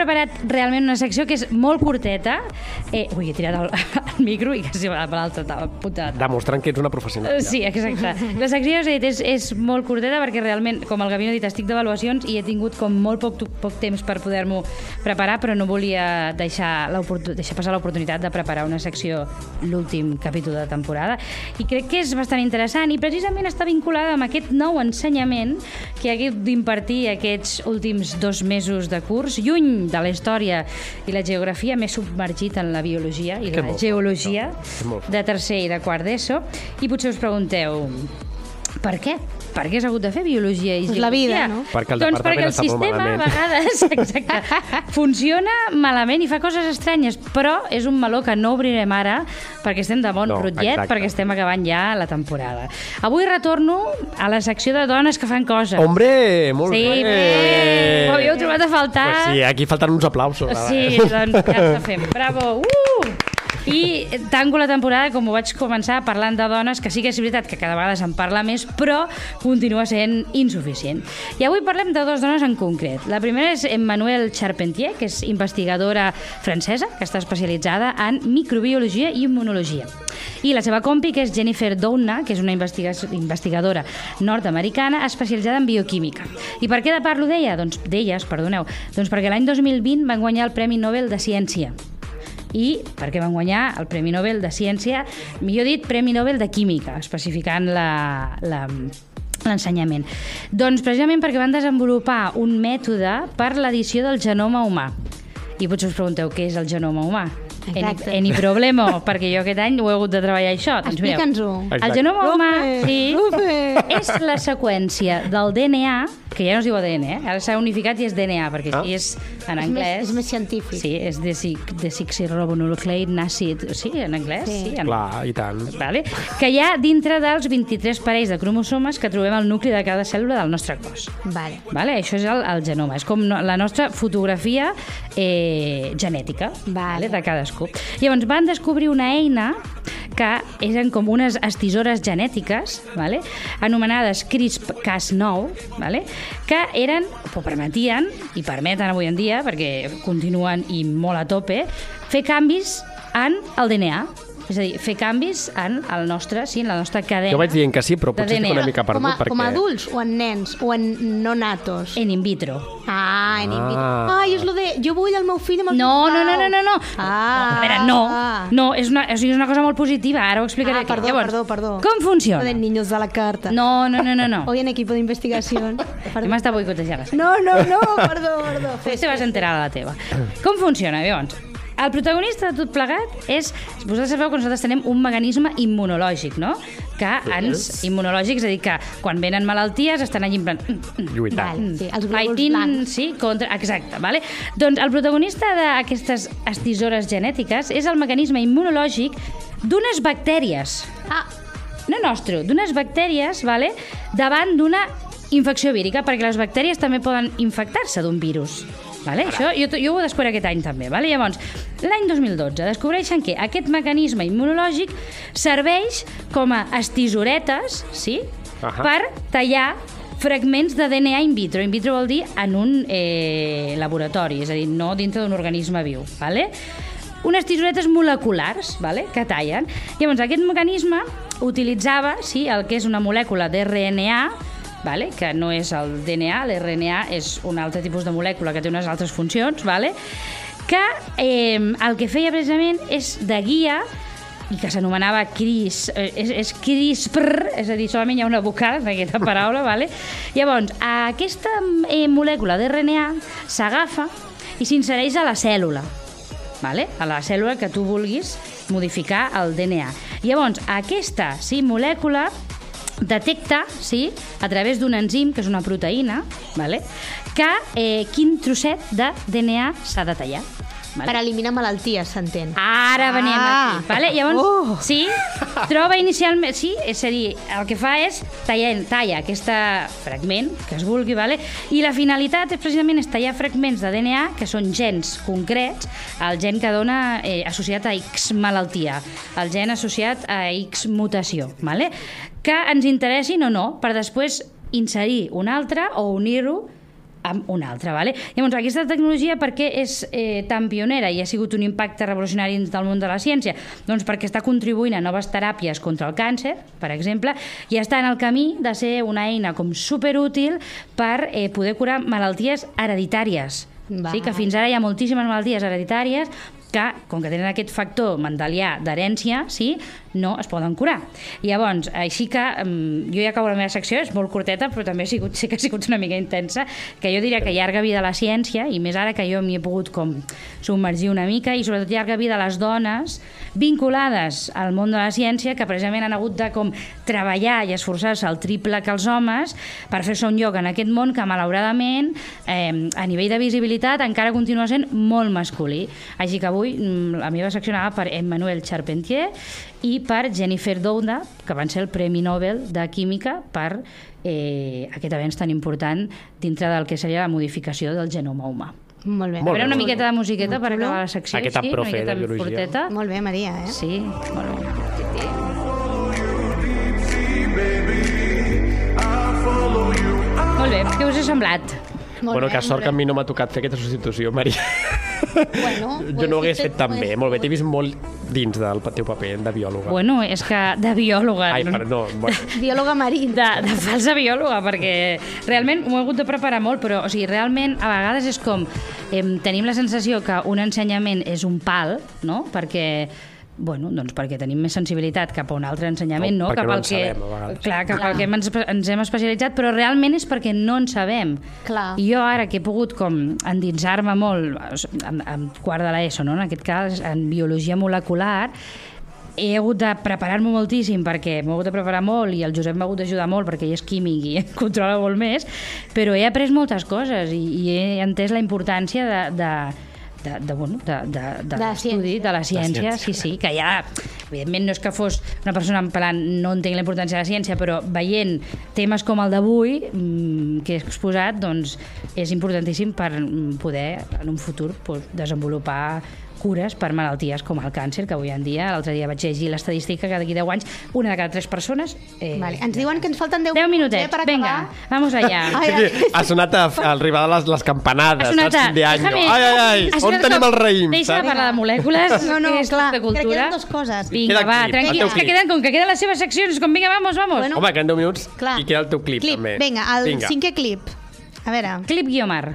preparat realment una secció que és molt curteta. Eh, ui, he tirat el, el micro i quasi per l'altra punta. Demostrant que ets una professional. Ja. Sí, exacte. La secció és, és molt curteta perquè realment, com el Gavino ha dit, estic d'avaluacions i he tingut com molt poc, poc temps per poder-m'ho preparar, però no volia deixar, deixar passar l'oportunitat de preparar una secció l'últim capítol de temporada. I crec que és bastant interessant i precisament està vinculada amb aquest nou ensenyament que he hagut d'impartir aquests últims dos mesos de curs. Lluny de la història i la geografia, m'he submergit en la biologia i la geologia de tercer i de quart d'ESO. I potser us pregunteu, per què? Per què has hagut de fer biologia i geografia? La vida, no? Perquè el doncs perquè el sistema a vegades exacte, funciona malament i fa coses estranyes, però és un meló que no obrirem ara perquè estem de bon no, rotllet, exacte. Perquè estem acabant ja la temporada. Avui retorno a la secció de dones que fan coses. Hombre, molt sí, bé! Sí, ho havíeu trobat a faltar. Pues sí, aquí falten uns aplausos. Sí, doncs ja està fent. Bravo! Uh! I tanco la temporada, com ho vaig començar, parlant de dones, que sí que és veritat que cada vegada se'n parla més, però continua sent insuficient. I avui parlem de dues dones en concret. La primera és Emmanuelle Charpentier, que és investigadora francesa, que està especialitzada en microbiologia i immunologia. I la seva compi, que és Jennifer Doudna, que és una investiga investigadora nord-americana especialitzada en bioquímica. I per què parlo d'ella? Doncs d'elles, perdoneu. Doncs perquè l'any dos mil vint van guanyar el Premi Nobel de Ciència. I perquè van guanyar el Premi Nobel de Ciència, millor dit, Premi Nobel de Química, especificant la, la, l'ensenyament. Doncs precisament perquè van desenvolupar un mètode per l'edició del genoma humà. I potser us pregunteu què és el genoma humà. Exacte. Any problema, perquè jo aquest any ho he hagut de treballar això. Doncs explica'ns-ho. El genoma humà sí, és la seqüència del D N A, que ja no es diu A D N, eh? Ara s'ha unificat i és D N A, perquè ah. és en anglès. És més, és més científic. Sí, és desoxyribonucleic acid. Sí, en anglès. Sí. Sí, en... Clar, i tant. Vale? Que hi ha dintre dels vint-i-tres parells de cromosomes que trobem al nucli de cada cèl·lula del nostre cos. Vale. Vale? Això és el, el genoma. És com la nostra fotografia eh, genètica vale. Vale? De cadascú. Llavors van descobrir una eina que eren com unes estisores genètiques, vale? Anomenades CRISP Cas nou, vale? Que eren, o permetien, i permeten avui en dia, perquè continuen i molt a tope, fer canvis en el D N A. És a dir, fer canvis en el nostre, sí, en la nostra cadena. Jo vaig dient que sí, però potser estic una mica perdut. Com a, perquè... com a adults, o en nens, o en no natos? En in vitro. Ah, en in vitro. Ah, Ai, és lo de... Jo vull el meu fill amb el no, no, no, no, no, no. Ah. A veure, no. No, és una, és una cosa molt positiva. Ara ho explicaré. Ah, perdó, Llavors, perdó, perdó. Com funciona? De niños de la carta. No, no, no, no. no. Hoy en equipo de investigación. Que m'està boicotejant. No, no, no, perdó, perdó. Fes, te vas enterar de la teva. Com funciona, llavors? El protagonista de tot plegat és... Vosaltres sabeu que nosaltres tenim un mecanisme immunològic, no? Que ens... Immunològic, és a dir, que quan venen malalties estan allà en plan... Lluitant. Vale, sí, els glòbuls Fighting, blancs. sí, contra... Exacte, vale? Doncs el protagonista d'aquestes estisores genètiques és el mecanisme immunològic d'unes bactèries. Ah. No nostre, d'unes bactèries, vale? Davant d'una infecció vírica, perquè les bactèries també poden infectar-se d'un virus. Vale? Això jo, jo ho descobro aquest any també. Vale? Llavors, l'any dos mil dotze descobreixen que aquest mecanisme immunològic serveix com a estisoretes, sí? Uh-huh. Per tallar fragments de D N A in vitro. In vitro vol dir en un eh, laboratori, és a dir, no dintre d'un organisme viu. Vale? Unes tisoretes moleculars, vale? Que tallen. Llavors, aquest mecanisme utilitzava sí, el que és una molècula d'R N A, vale? Que no és el D N A, l'R N A és un altre tipus de molècula que té unes altres funcions, vale? Que eh, el que feia precisament és de guia i que s'anomenava CRIS, eh, és, és CRISPR, és a dir, solament hi ha una vocal en aquesta paraula, vale? Llavors, aquesta eh, molècula d'R N A s'agafa i s'insereix a la cèl·lula, vale? A la cèl·lula que tu vulguis modificar el D N A. Llavors, aquesta sí, molècula detecta, sí, a través d'un enzim, que és una proteïna, vale? Que eh, quin trosset de D N A s'ha de tallar. Vale? Per eliminar malalties, s'entén. Ara venim ah. aquí. Vale? Llavors, uh. sí, troba inicialment... Sí, és a dir, el que fa és tallar, talla aquest fragment que es vulgui, vale? I la finalitat és precisament és tallar fragments de D N A que són gens concrets, el gen que dona eh, associat a X malaltia, el gen associat a X mutació, vale? Que ens interessin o no, per després inserir un altre o unir-ho amb una altra. Vale? Llavors, aquesta tecnologia per què és eh, tan pionera i ha sigut un impacte revolucionari dins del món de la ciència? Doncs perquè està contribuint a noves teràpies contra el càncer, per exemple, i està en el camí de ser una eina com superútil per eh, poder curar malalties hereditàries. Sí, que fins ara hi ha moltíssimes malalties hereditàries que, com que tenen aquest factor mendelià d'herència, sí, no es poden curar. Llavors, així que um, jo ja acabo la meva secció, és molt curteta, però també ha sigut, sí que ha sigut una mica intensa, que jo diria que llarga vida a la ciència, i més ara que jo m'hi he pogut com submergir una mica, i sobretot llarga vida a les dones vinculades al món de la ciència, que precisament han hagut de com treballar i esforçar-se el triple que els homes per fer-se un lloc en aquest món que, malauradament, eh, a nivell de visibilitat encara continua sent molt masculí. Així que avui la meva secció anava per Emmanuel Charpentier i per Jennifer Doudna, que van ser el Premi Nobel de Química per eh, aquest avenç tan important dintre del que seria la modificació del genoma humà. Molt bé. A veure, una miqueta de musiqueta per acabar la secció. Aquesta sí, profe de biologia. Forteta. Molt bé, Maria, eh? Sí, molt bé. Molt bé, què us ha semblat? Molt bueno, bé, que sort molt que a bé. mi no m'ha tocat fer aquesta substitució, Maria. Bueno, jo no ho hagués fet tan pues, bé. Molt bé, t'he vist molt dins del teu paper de biòloga. Bueno, és que de biòloga... Ai, perdó. Bueno. Biòloga marina. De, de falsa biòloga, perquè realment m'ho he hagut de preparar molt, però o sigui, realment a vegades és com... Eh, tenim la sensació que un ensenyament és un pal, no? Perquè... Bueno, doncs perquè tenim més sensibilitat cap a un altre ensenyament, no? no Cap no al que, sabem, a vegades. clar, cap al que ens, ens hem especialitzat, però realment és perquè no en sabem. Clar. I jo ara que he pogut com endinsar-me molt en, en quart de l'ESO, no? En aquest cas en biologia molecular, he hagut de preparar-me moltíssim perquè m'he hagut de preparar molt i el Josep m'ha hagut d'ajudar molt perquè ell és químic i controla molt més, però he après moltes coses i, i he entès la importància de... de de, de, bueno, de, de, de, de l'estudi, de la ciència, sí, sí, que ja, evidentment no és que fos una persona en plan, no entenc la importància de la ciència, però veient temes com el d'avui, mmm, que he exposat, doncs és importantíssim per poder, en un futur, pues, desenvolupar cures per malalties com el càncer, que avui en dia, l'altre dia vaig llegir l'estadística que d'aquí deu anys una de cada tres persones... Eh, vale. Ens diuen que ens falten deu, deu minutets, eh, per vinga, acabar. vamos allá. Ai, ai. Ha sonat a, a arribar les, les campanades, sonat saps? De any. Déjame- Ai, ai, ai, on Espera, tenim el raïm? Deixa de saps? parlar de molècules, No, no, que és clar, de crec que cultura. queden dues coses. Vinga, Queda va, clip, tranquils, el teu que clip. queden, com que queden les seves seccions, com vinga, vamos, vamos. Bueno, Home, queden deu minuts Clar. i queda el teu clip, Clip, també. vinga, el Vinga. cinquè clip. A veure. Clip Guiomar.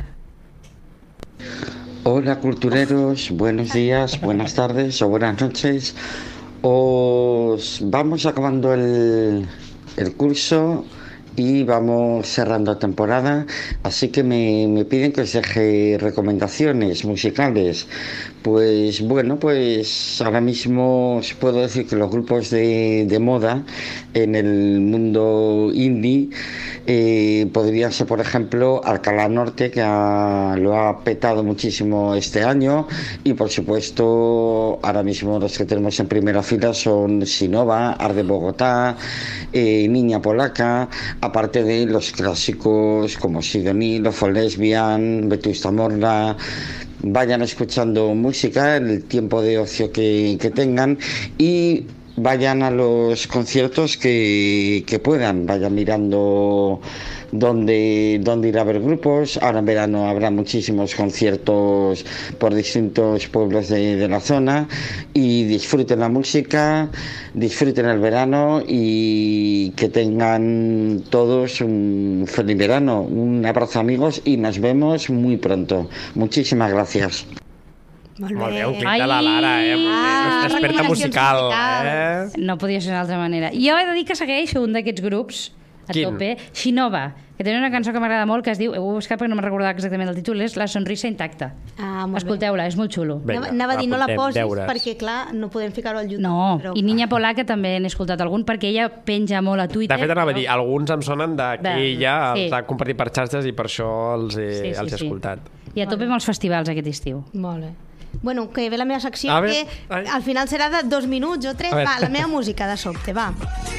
Hola cultureros, buenos días, buenas tardes o buenas noches. Os vamos acabando el, el curso y vamos cerrando temporada, así que me, me piden que os deje recomendaciones musicales. Pues bueno, pues ahora mismo os puedo decir que los grupos de, de moda en el mundo indie eh, podrían ser, por ejemplo, Alcalá Norte, que ha, lo ha petado muchísimo este año, y por supuesto ahora mismo los que tenemos en primera fila son Sinova, Arde Bogotá, eh, Niña Polaca, aparte de los clásicos como Sidoní, Lofo Lesbian, Vetusta Morla. Vayan escuchando música en el tiempo de ocio que, que tengan y vayan a los conciertos que, que puedan, vayan mirando dónde, dónde ir a ver grupos. Ahora en verano habrá muchísimos conciertos por distintos pueblos de, de la zona, y disfruten la música, disfruten el verano y que tengan todos un feliz verano. Un abrazo, amigos, y nos vemos muy pronto. Muchísimas gracias. Molt Molt bé, un bé. clip de la Lara, eh? Molt bé. Ah, Nostra experta recomanacions musical, musicals. eh? No podia ser d'una altra manera. Jo he de dir que segueixo un d'aquests grups a Quin? tope, Sinova, que tenen una cançó que m'agrada molt, que es diu, ho he buscat perquè no me'n recordava exactament el títol, és La sonrisa intacta. Ah, molt bé. Escolteu-la, és molt xulo. Bé. Vinga, Anava a dir, no la apuntem, posis, deures. perquè, clar, no podem ficar-ho al YouTube. No, però... i Niña Polaca també n'he escoltat algun, perquè ella penja molt a Twitter. De fet, anava a però- dir, alguns em sonen de que De- ella sí. els ha compartit per xarxes i per això els he, Sí, sí, els he sí. escoltat. I a tope amb els festivals aquest estiu. Molt bé. Bueno, que ve la meva secció, A veure, que ai. al final serà de dos minuts o tres. A veure. Va, la meva música de sobte, va.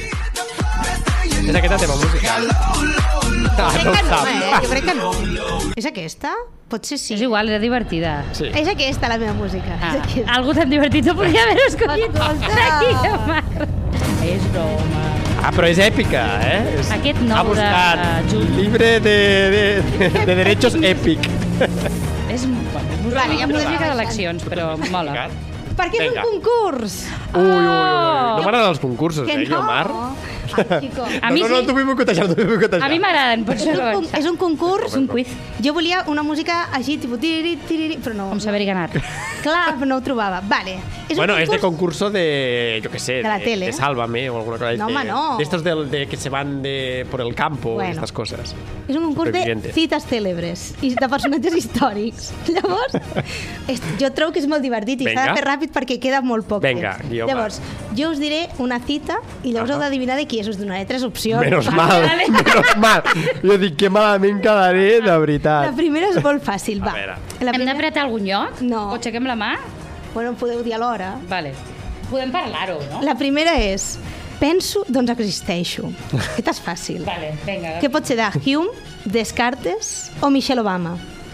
És aquesta tema musical? Ah, Crec no que ho no, sap. eh? Jo crec que no. És aquesta? Potser sí. És igual, era divertida. Sí. És aquesta la meva música. Ah, És aquesta. algú tan divertit no podia haver escollit. Escolta. Aquí, Guiomar. És broma. Ah, però és èpica, eh? És... Aquest nou ha buscat de juny. Libre de, de, de, de derechos èpic. És, bueno, vale, ja música d'eleccions, però mola. Perquè és Vinga. un concurs. Ui, ui, ui. No m'agraden els concursos, Que eh, no. Guiomar? Ai, Chico. A mi no, no, sí. no, t'ho vull boicotejar, t'ho vull boicotejar. A mi m'agraden, pots És un, con- és un concurs. És un quiz. Jo volia una música així, tipus tiriri, tiriri, però no. Com saber i ganar. Clar, però no ho trobava. Vale. És Bueno, un es de concurs... concurso de, yo qué sé, De la tele. de Sálvame o alguna cosa. No, de, home, no. De estos de, de que se van de, por el campo, Bueno. estas cosas. És un concurs de Supervivientes. cites cèlebres i de personatges històrics. Llavors, és, jo trobo que és molt divertit i s'ha Vinga. de fer ràpid perquè queda molt poc Vinga, temps. Guiomar. Llavors, jo us diré una cita i llavors heu d'adivinar de qui és. Us donaré tres opcions. Menos mal, menos mal. Jo dic que malament quedaré, de La veritat. primera és molt fàcil, va. A veure. La Hem primera... d'apretar algun lloc? No. O aixequem la mà? Bueno, podeu dir alhora. Vale. Podem parlar-ho, no? La primera és penso, doncs existeixo. Aquesta és fàcil. Vale, vinga. Què pot ser de Hume, Descartes o Michelle Obama?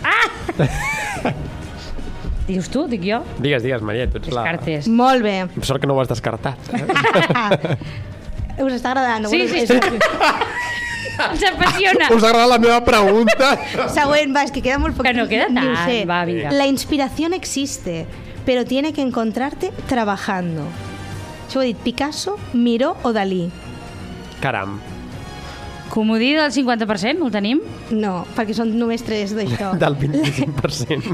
Dius tu, dic jo? Digues, digues, Maria, tu ets la... Descartes. Molt bé. Sort que no ho has descartat. Eh? Us està agradant? Sí, sí, sí. Ens apassiona. Us agrada la meva pregunta? Següent, va, és que queda molt poc. Que no queda Ni ho tant, sé. va, vinga. La inspiración existe, pero tiene que encontrarte trabajando. Això ho ha dit Picasso, Miró o Dalí. Caram. Comodí del cinquanta per cent, el tenim? No, perquè són només tres d'això. Del vint-i-cinc per cent.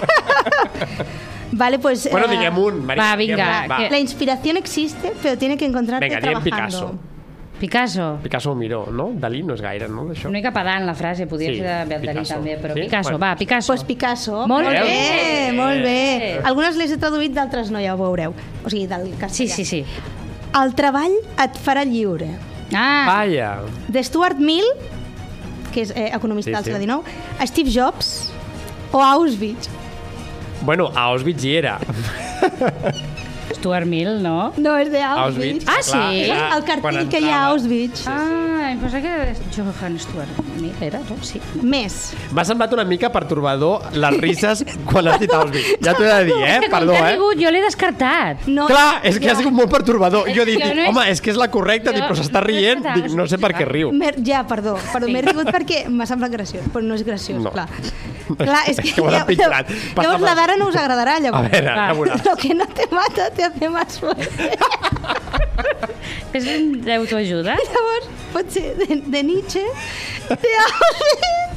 Vale, pues... Bueno, eh, diguem un, Maria. Va, vinga, diguem un, va. que- La inspiración existe, pero tiene que encontrarte Vinga, diguem trabajando. Picasso. Picasso. Picasso o Miró, no? Dalí no és gaire, no, d'això? Una mica pedant la frase, podria Sí, ser de Dalí Picasso. també, però Sí? Picasso, Bueno. va, Picasso. Pues Picasso. Molt bé, bé. molt bé. Eh. Algunes les he traduït, d'altres no, ja ho veureu. O sigui, del castellà. Sí, sí, sí. El treball et farà lliure. Ah, Vaya. De Stuart Mill, que és eh, economista Sí, del sí. segle dinou, Steve Jobs o Auschwitz. Bueno, a Auschwitz hi era. Stuart Mill, no? No, és de Auschwitz. Ah, sí? clar, El cartell quan que hi ha a entrava. Auschwitz. Ah, em pensa que era Johann Stuart Mill, era, no? Sí. Més. M'ha semblat una mica pertorbador les risses quan has dit Auschwitz. Ja t'ho he de dir, eh? Que com Perdó, t'ha eh? digut, jo l'he descartat. No, Clar, és que ha sigut molt pertorbador. Jo dic, Jo no és- home, és que és la correcta, Jo dic, però s'està no és rient. que Dic, no sé per què riu. Mer, ja, perdó, perdó m'he Vinga. rigut perquè m'ha semblat graciós, però no és graciós, No. clar. Clar, és que, És que ho has empitjat. Passa llavors la per- d'ara no us agradarà, A llavors. veure, ja veuràs. Lo que no te mata te hace más fuerte. És un d'autoajuda? Llavors, pot ser de, de Nietzsche, de Auschwitz.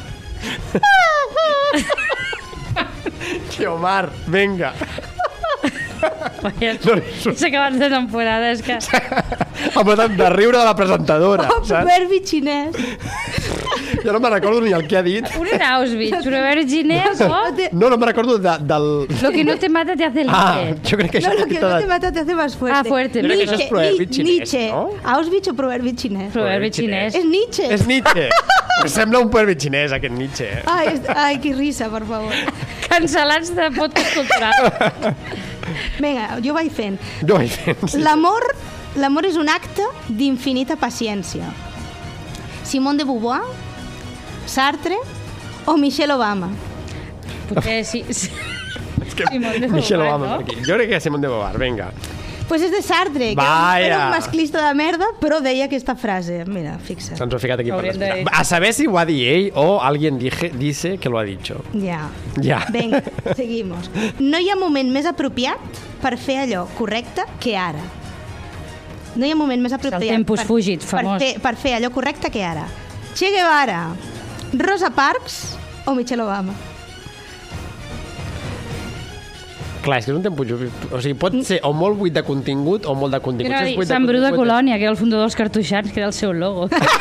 Guiomar, vinga. Vaya, No li surt. s'ha acabat de temporada, és que... Amb tant de riure de la presentadora, O saps? proverbi xinès. Jo no me'n recordo ni el que ha dit. Un en Auschwitz, un verginès o... No, no me'n recordo de, del... Lo que no te mata te hace Ah, libre. jo crec que No, això lo que no te mata te hace más fuerte. Ah, fuerte. Jo crec que això és proverbi Ni- xinès, Nietzsche. no? Auschwitz o proverbi xinès? Proverbi xinès. És Nietzsche. És Nietzsche. Em sembla un proverbi xinès, aquest Nietzsche. eh? Ai, és- ai, que risa, per favor. Cancel·lats de podcast cultural. Vinga, jo vaig fent. Jo vaig fent, sí. L'amor l'amor és un acte d'infinita paciència. Simone de Beauvoir, Sartre o Michelle Obama? Potser sí. sí. És que Simone de Michelle Beauvoir, Obama, no? per aquí. Jo crec que és Simone de Beauvoir, vinga. Pues és de Sartre, que Vaya. era un masclista de merda, però deia aquesta frase. Mira, fixa't. Se'ns ho ha ficat aquí per Hauríem de descuidar. dir. A saber si ho ha dit ell o alguien dije, dice que lo ha dicho. Ja. Ja. Vinga, seguimos. No hi ha moment més apropiat per fer allò correcte que ara. No hi ha moment més apropiat tempus per, fugit, per, famós. fer, per fer allò correcte que ara. Che Guevara, Rosa Parks o Michelle Obama? Clar, és que és un temps... O sigui, pot ser o molt buit de contingut o molt de contingut. Anava a Si és dir, buit de Sant Bru de contingut, Colònia, que era el fundador dels cartoixans, que era el seu logo.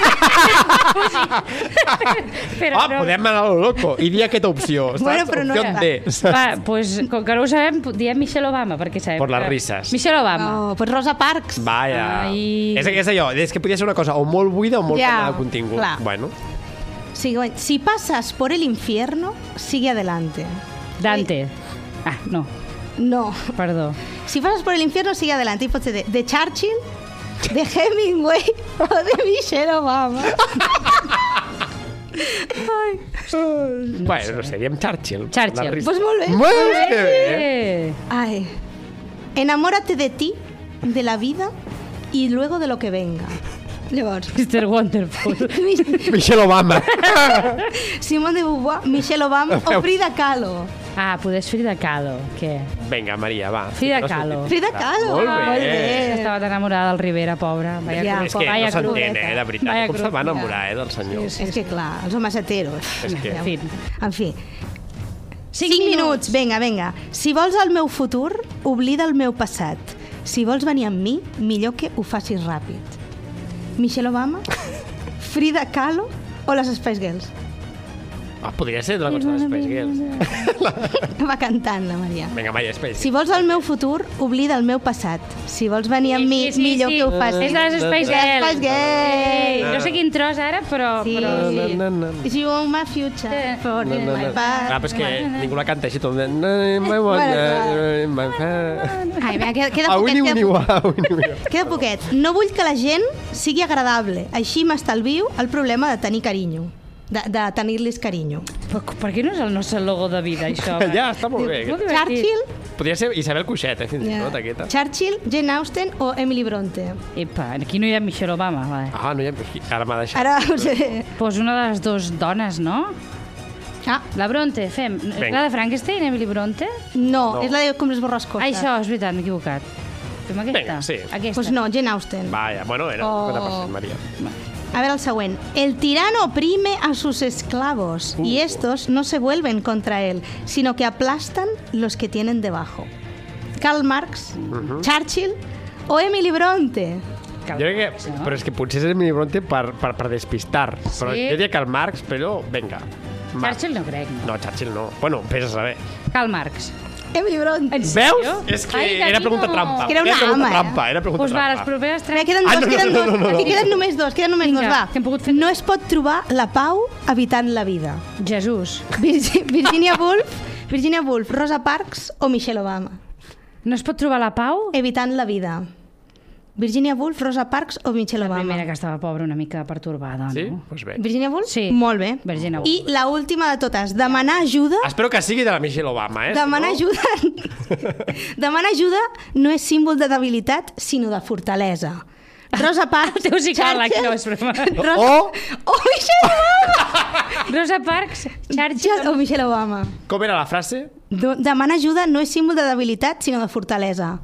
Però Ah, no. podem anar a lo loco i dir aquesta opció. saps? Bueno, però no Opció era. D. Va, pues, com que no ho sabem, diem Michelle Obama, perquè sabem Por las que- risas. Michelle Obama. Oh, pues Rosa Parks. Vaya. Ai. És, és allò, és que podia ser una cosa o molt buida o molt Ja, plena de contingut. clar. Bueno, Siguiente. Si pasas por el infierno, sigue adelante. Dante. Ah, no, No. perdó. Si pasas por el infierno, sigue adelante. I pot ser de, de Churchill, de Hemingway o de Michelle Obama. Ai. bueno, no sé, diem Churchill. Churchill. La risa. Pues molt bé. Bueno, que bé. Eh. Ay. Enamórate de ti, de la vida y luego de lo que venga. Llavors... mister Wonderful. Michelle Obama. Simone de Beauvoir, Michelle Obama o Frida Kahlo. Ah, poder Frida Kahlo. Què? Vinga, Maria, va. Frida Kahlo. Frida Kahlo. Molt bé. Molt bé. Estava tan enamorada del Rivera, pobra. Vaya Ja, cruz. És que Vaya no s'entén, crudeta. eh, de veritat. Vaya Com se'n va cruz. enamorar, eh, del senyor? És que, clar, els homes heteros. És que- Ja. En fi. En fi. Cinc Cinc minuts. minuts. Vinga, vinga. Si vols el meu futur, oblida el meu passat. Si vols venir amb mi, millor que ho facis ràpid. Michelle Obama, Frida Kahlo o les Spice Girls? Ah, podria ser de la costa de Spice Girls. Va cantant, la Maria. Vinga, Maria, Spice Si vols el meu futur, oblida el meu passat. Si vols venir amb mi, Sí, sí, millor sí. que ho facis. És de les Spice Girls. Spice Girls. Ei, no sé quin tros ara, però... Sí. però sí. No, no, no. If you want my future, for No, no, my no. past. Clar, però és que ningú la canta així tot. No, my one, Bueno, my past. Ai, vinga, queda, queda Ah, poquet, Winnie, queda Winnie, poquet. wow, Winnie, wow. Queda poquet. No vull que la gent sigui agradable. Així m'estalvio el problema de tenir carinyo. De, de tenir-los carinyo. Per, per què no és el nostre logo de vida, això? Ja, està molt bé. Molt divertit. Churchill, Podria ser Isabel Cuixet, eh, fins i ja. tot, aquesta. Churchill, Jane Austen o Emily Bronte? Epa, aquí no hi ha Michelle Obama. Vale. Ah, no hi ha... Ara m'ha deixat. Ara ho sé. Pues una de les dues dones, no? Ah, La Bronte, fem. Vinga. La de Frankenstein, Emily Bronte? no, No. és la de Com les borrascoses. Ah, això, és veritat, m'he equivocat. Fem aquesta? Vinga, sí. Aquesta. Pues no, Jane Austen. Vaja, bueno, era Oh. cinquanta per cent, Maria. A ver el següent. El tirano oprime a sus esclavos y estos no se vuelven contra él, sino que aplastan los que tienen debajo. Karl Marx, Churchill o Emily Bronte? Jo crec que... Però és que potser és Emily Bronte per, per, per despistar. Però Sí? jo diria que el Marx, però vinga. Marx. Churchill no crec, no. No, Churchill no. Bueno, vés a saber. Karl Marx. Emily Bronte. En Veus? sèrio? És que Ai, era pregunta Gavino. trampa. És que era una pregunta ama, eh? trampa, era pregunta Pues va, les trampa. properes Mira, tres... queden Ah, dos, no, queden no, dos. no, no, no. Aquí queden només dos, queden només Vinga, dos, va. que hem pogut fer- No es pot trobar la pau evitant la vida. Jesús. Virgi- Virginia Woolf, Virginia Woolf, Rosa Parks o Michelle Obama? No es pot trobar la pau? Evitant la vida. Virginia Woolf, Rosa Parks o Michelle La Obama? primera, que estava pobra, una mica pertorbada, Sí? no? Doncs pues bé. Virginia Woolf? Sí. Molt bé. Virginia Woolf. I la última de totes, demanar ajuda... Espero que sigui de la Michelle Obama, eh? Demanar Si no... ajuda... demanar ajuda no és símbol de debilitat, sinó de fortalesa. Rosa Parks... Teu psicòleg, Churchill, no, és broma. Rosa... O- O Michelle Obama! Rosa Parks, Churchill... Churchill o Michelle Obama. Com era la frase? Do- Demanar ajuda no és símbol de debilitat, sinó de fortalesa.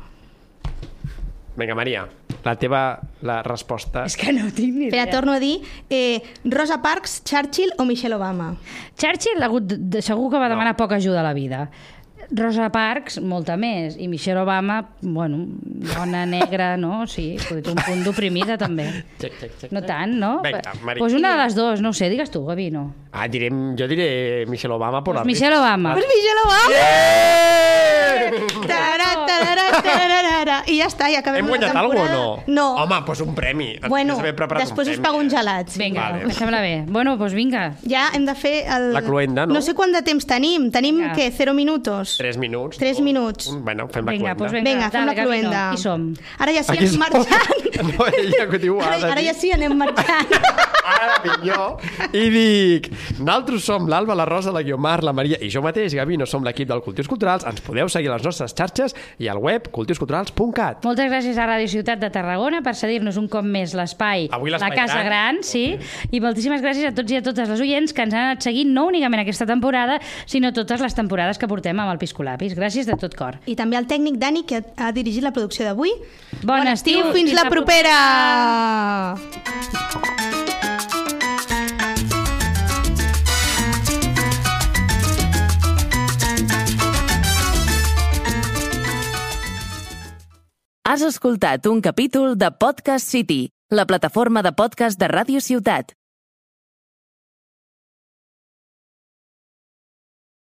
Vinga, Maria, la teva la resposta... És que no tinc ni Espera, idea. torno a dir, eh, Rosa Parks, Churchill o Michelle Obama? Churchill ha hagut, de, de, segur que va demanar poca ajuda a la vida. Rosa Parks, molta més. I Michelle Obama, bueno, dona negra, no? Sí, pot dir un punt d'oprimida, també. Xec, xec, xec, No xec. tant, no? Vinga, Maria. Pues una de les dues, no ho sé, digues tu, Gavino. Ah, direm, jo diré Michelle Obama per Pues la Michelle Obama. Pues Michelle Obama! Yeah! Tarara, tarara, tarara. I ja està, i acabem Hem la guanyat alguna temporada. cosa o no? No. Home, doncs un premi. Ens Bueno, podries haver preparat després un us premi. pago uns gelats. Vinga, Vale. em sembla bé. Bueno, doncs vinga. Ja hem de fer el... La cluenda, no? No sé quant de temps tenim. Tenim, Vinga. què, zero minuts? Tres minuts. Tres tu. minuts. Un- Bueno, fem la Vinga, cluenda. doncs vinga. Vinga, fem Dale, la cluenda. Gavino, hi som. Ara ja sí, Aquí anem som. marxant. No, ella que diu, ha de Ara, ara dir. ja sí, anem marxant. Ara vinc jo i dic nosaltres som l'Alba, la Rosa, la Guiomar, la Maria i jo mateix, Gavino, som l'equip del Cultius Culturals. Ens podeu seguir a les nostres xarxes i al web cultius culturals punt cat. Moltes gràcies a Ràdio Ciutat de Tarragona per cedir-nos un cop més l'espai, Avui la l'espai Casa gran. Gran, sí, i moltíssimes gràcies a tots i a totes les oients que ens han anat seguint no únicament aquesta temporada, sinó totes les temporades que portem amb el Piscolapis. Gràcies de tot cor. I també al tècnic Dani, que ha dirigit la producció d'avui. Bon estiu, Fins fins la la propera! Has escoltat un capítol de Podcast City, la plataforma de podcast de Ràdio Ciutat.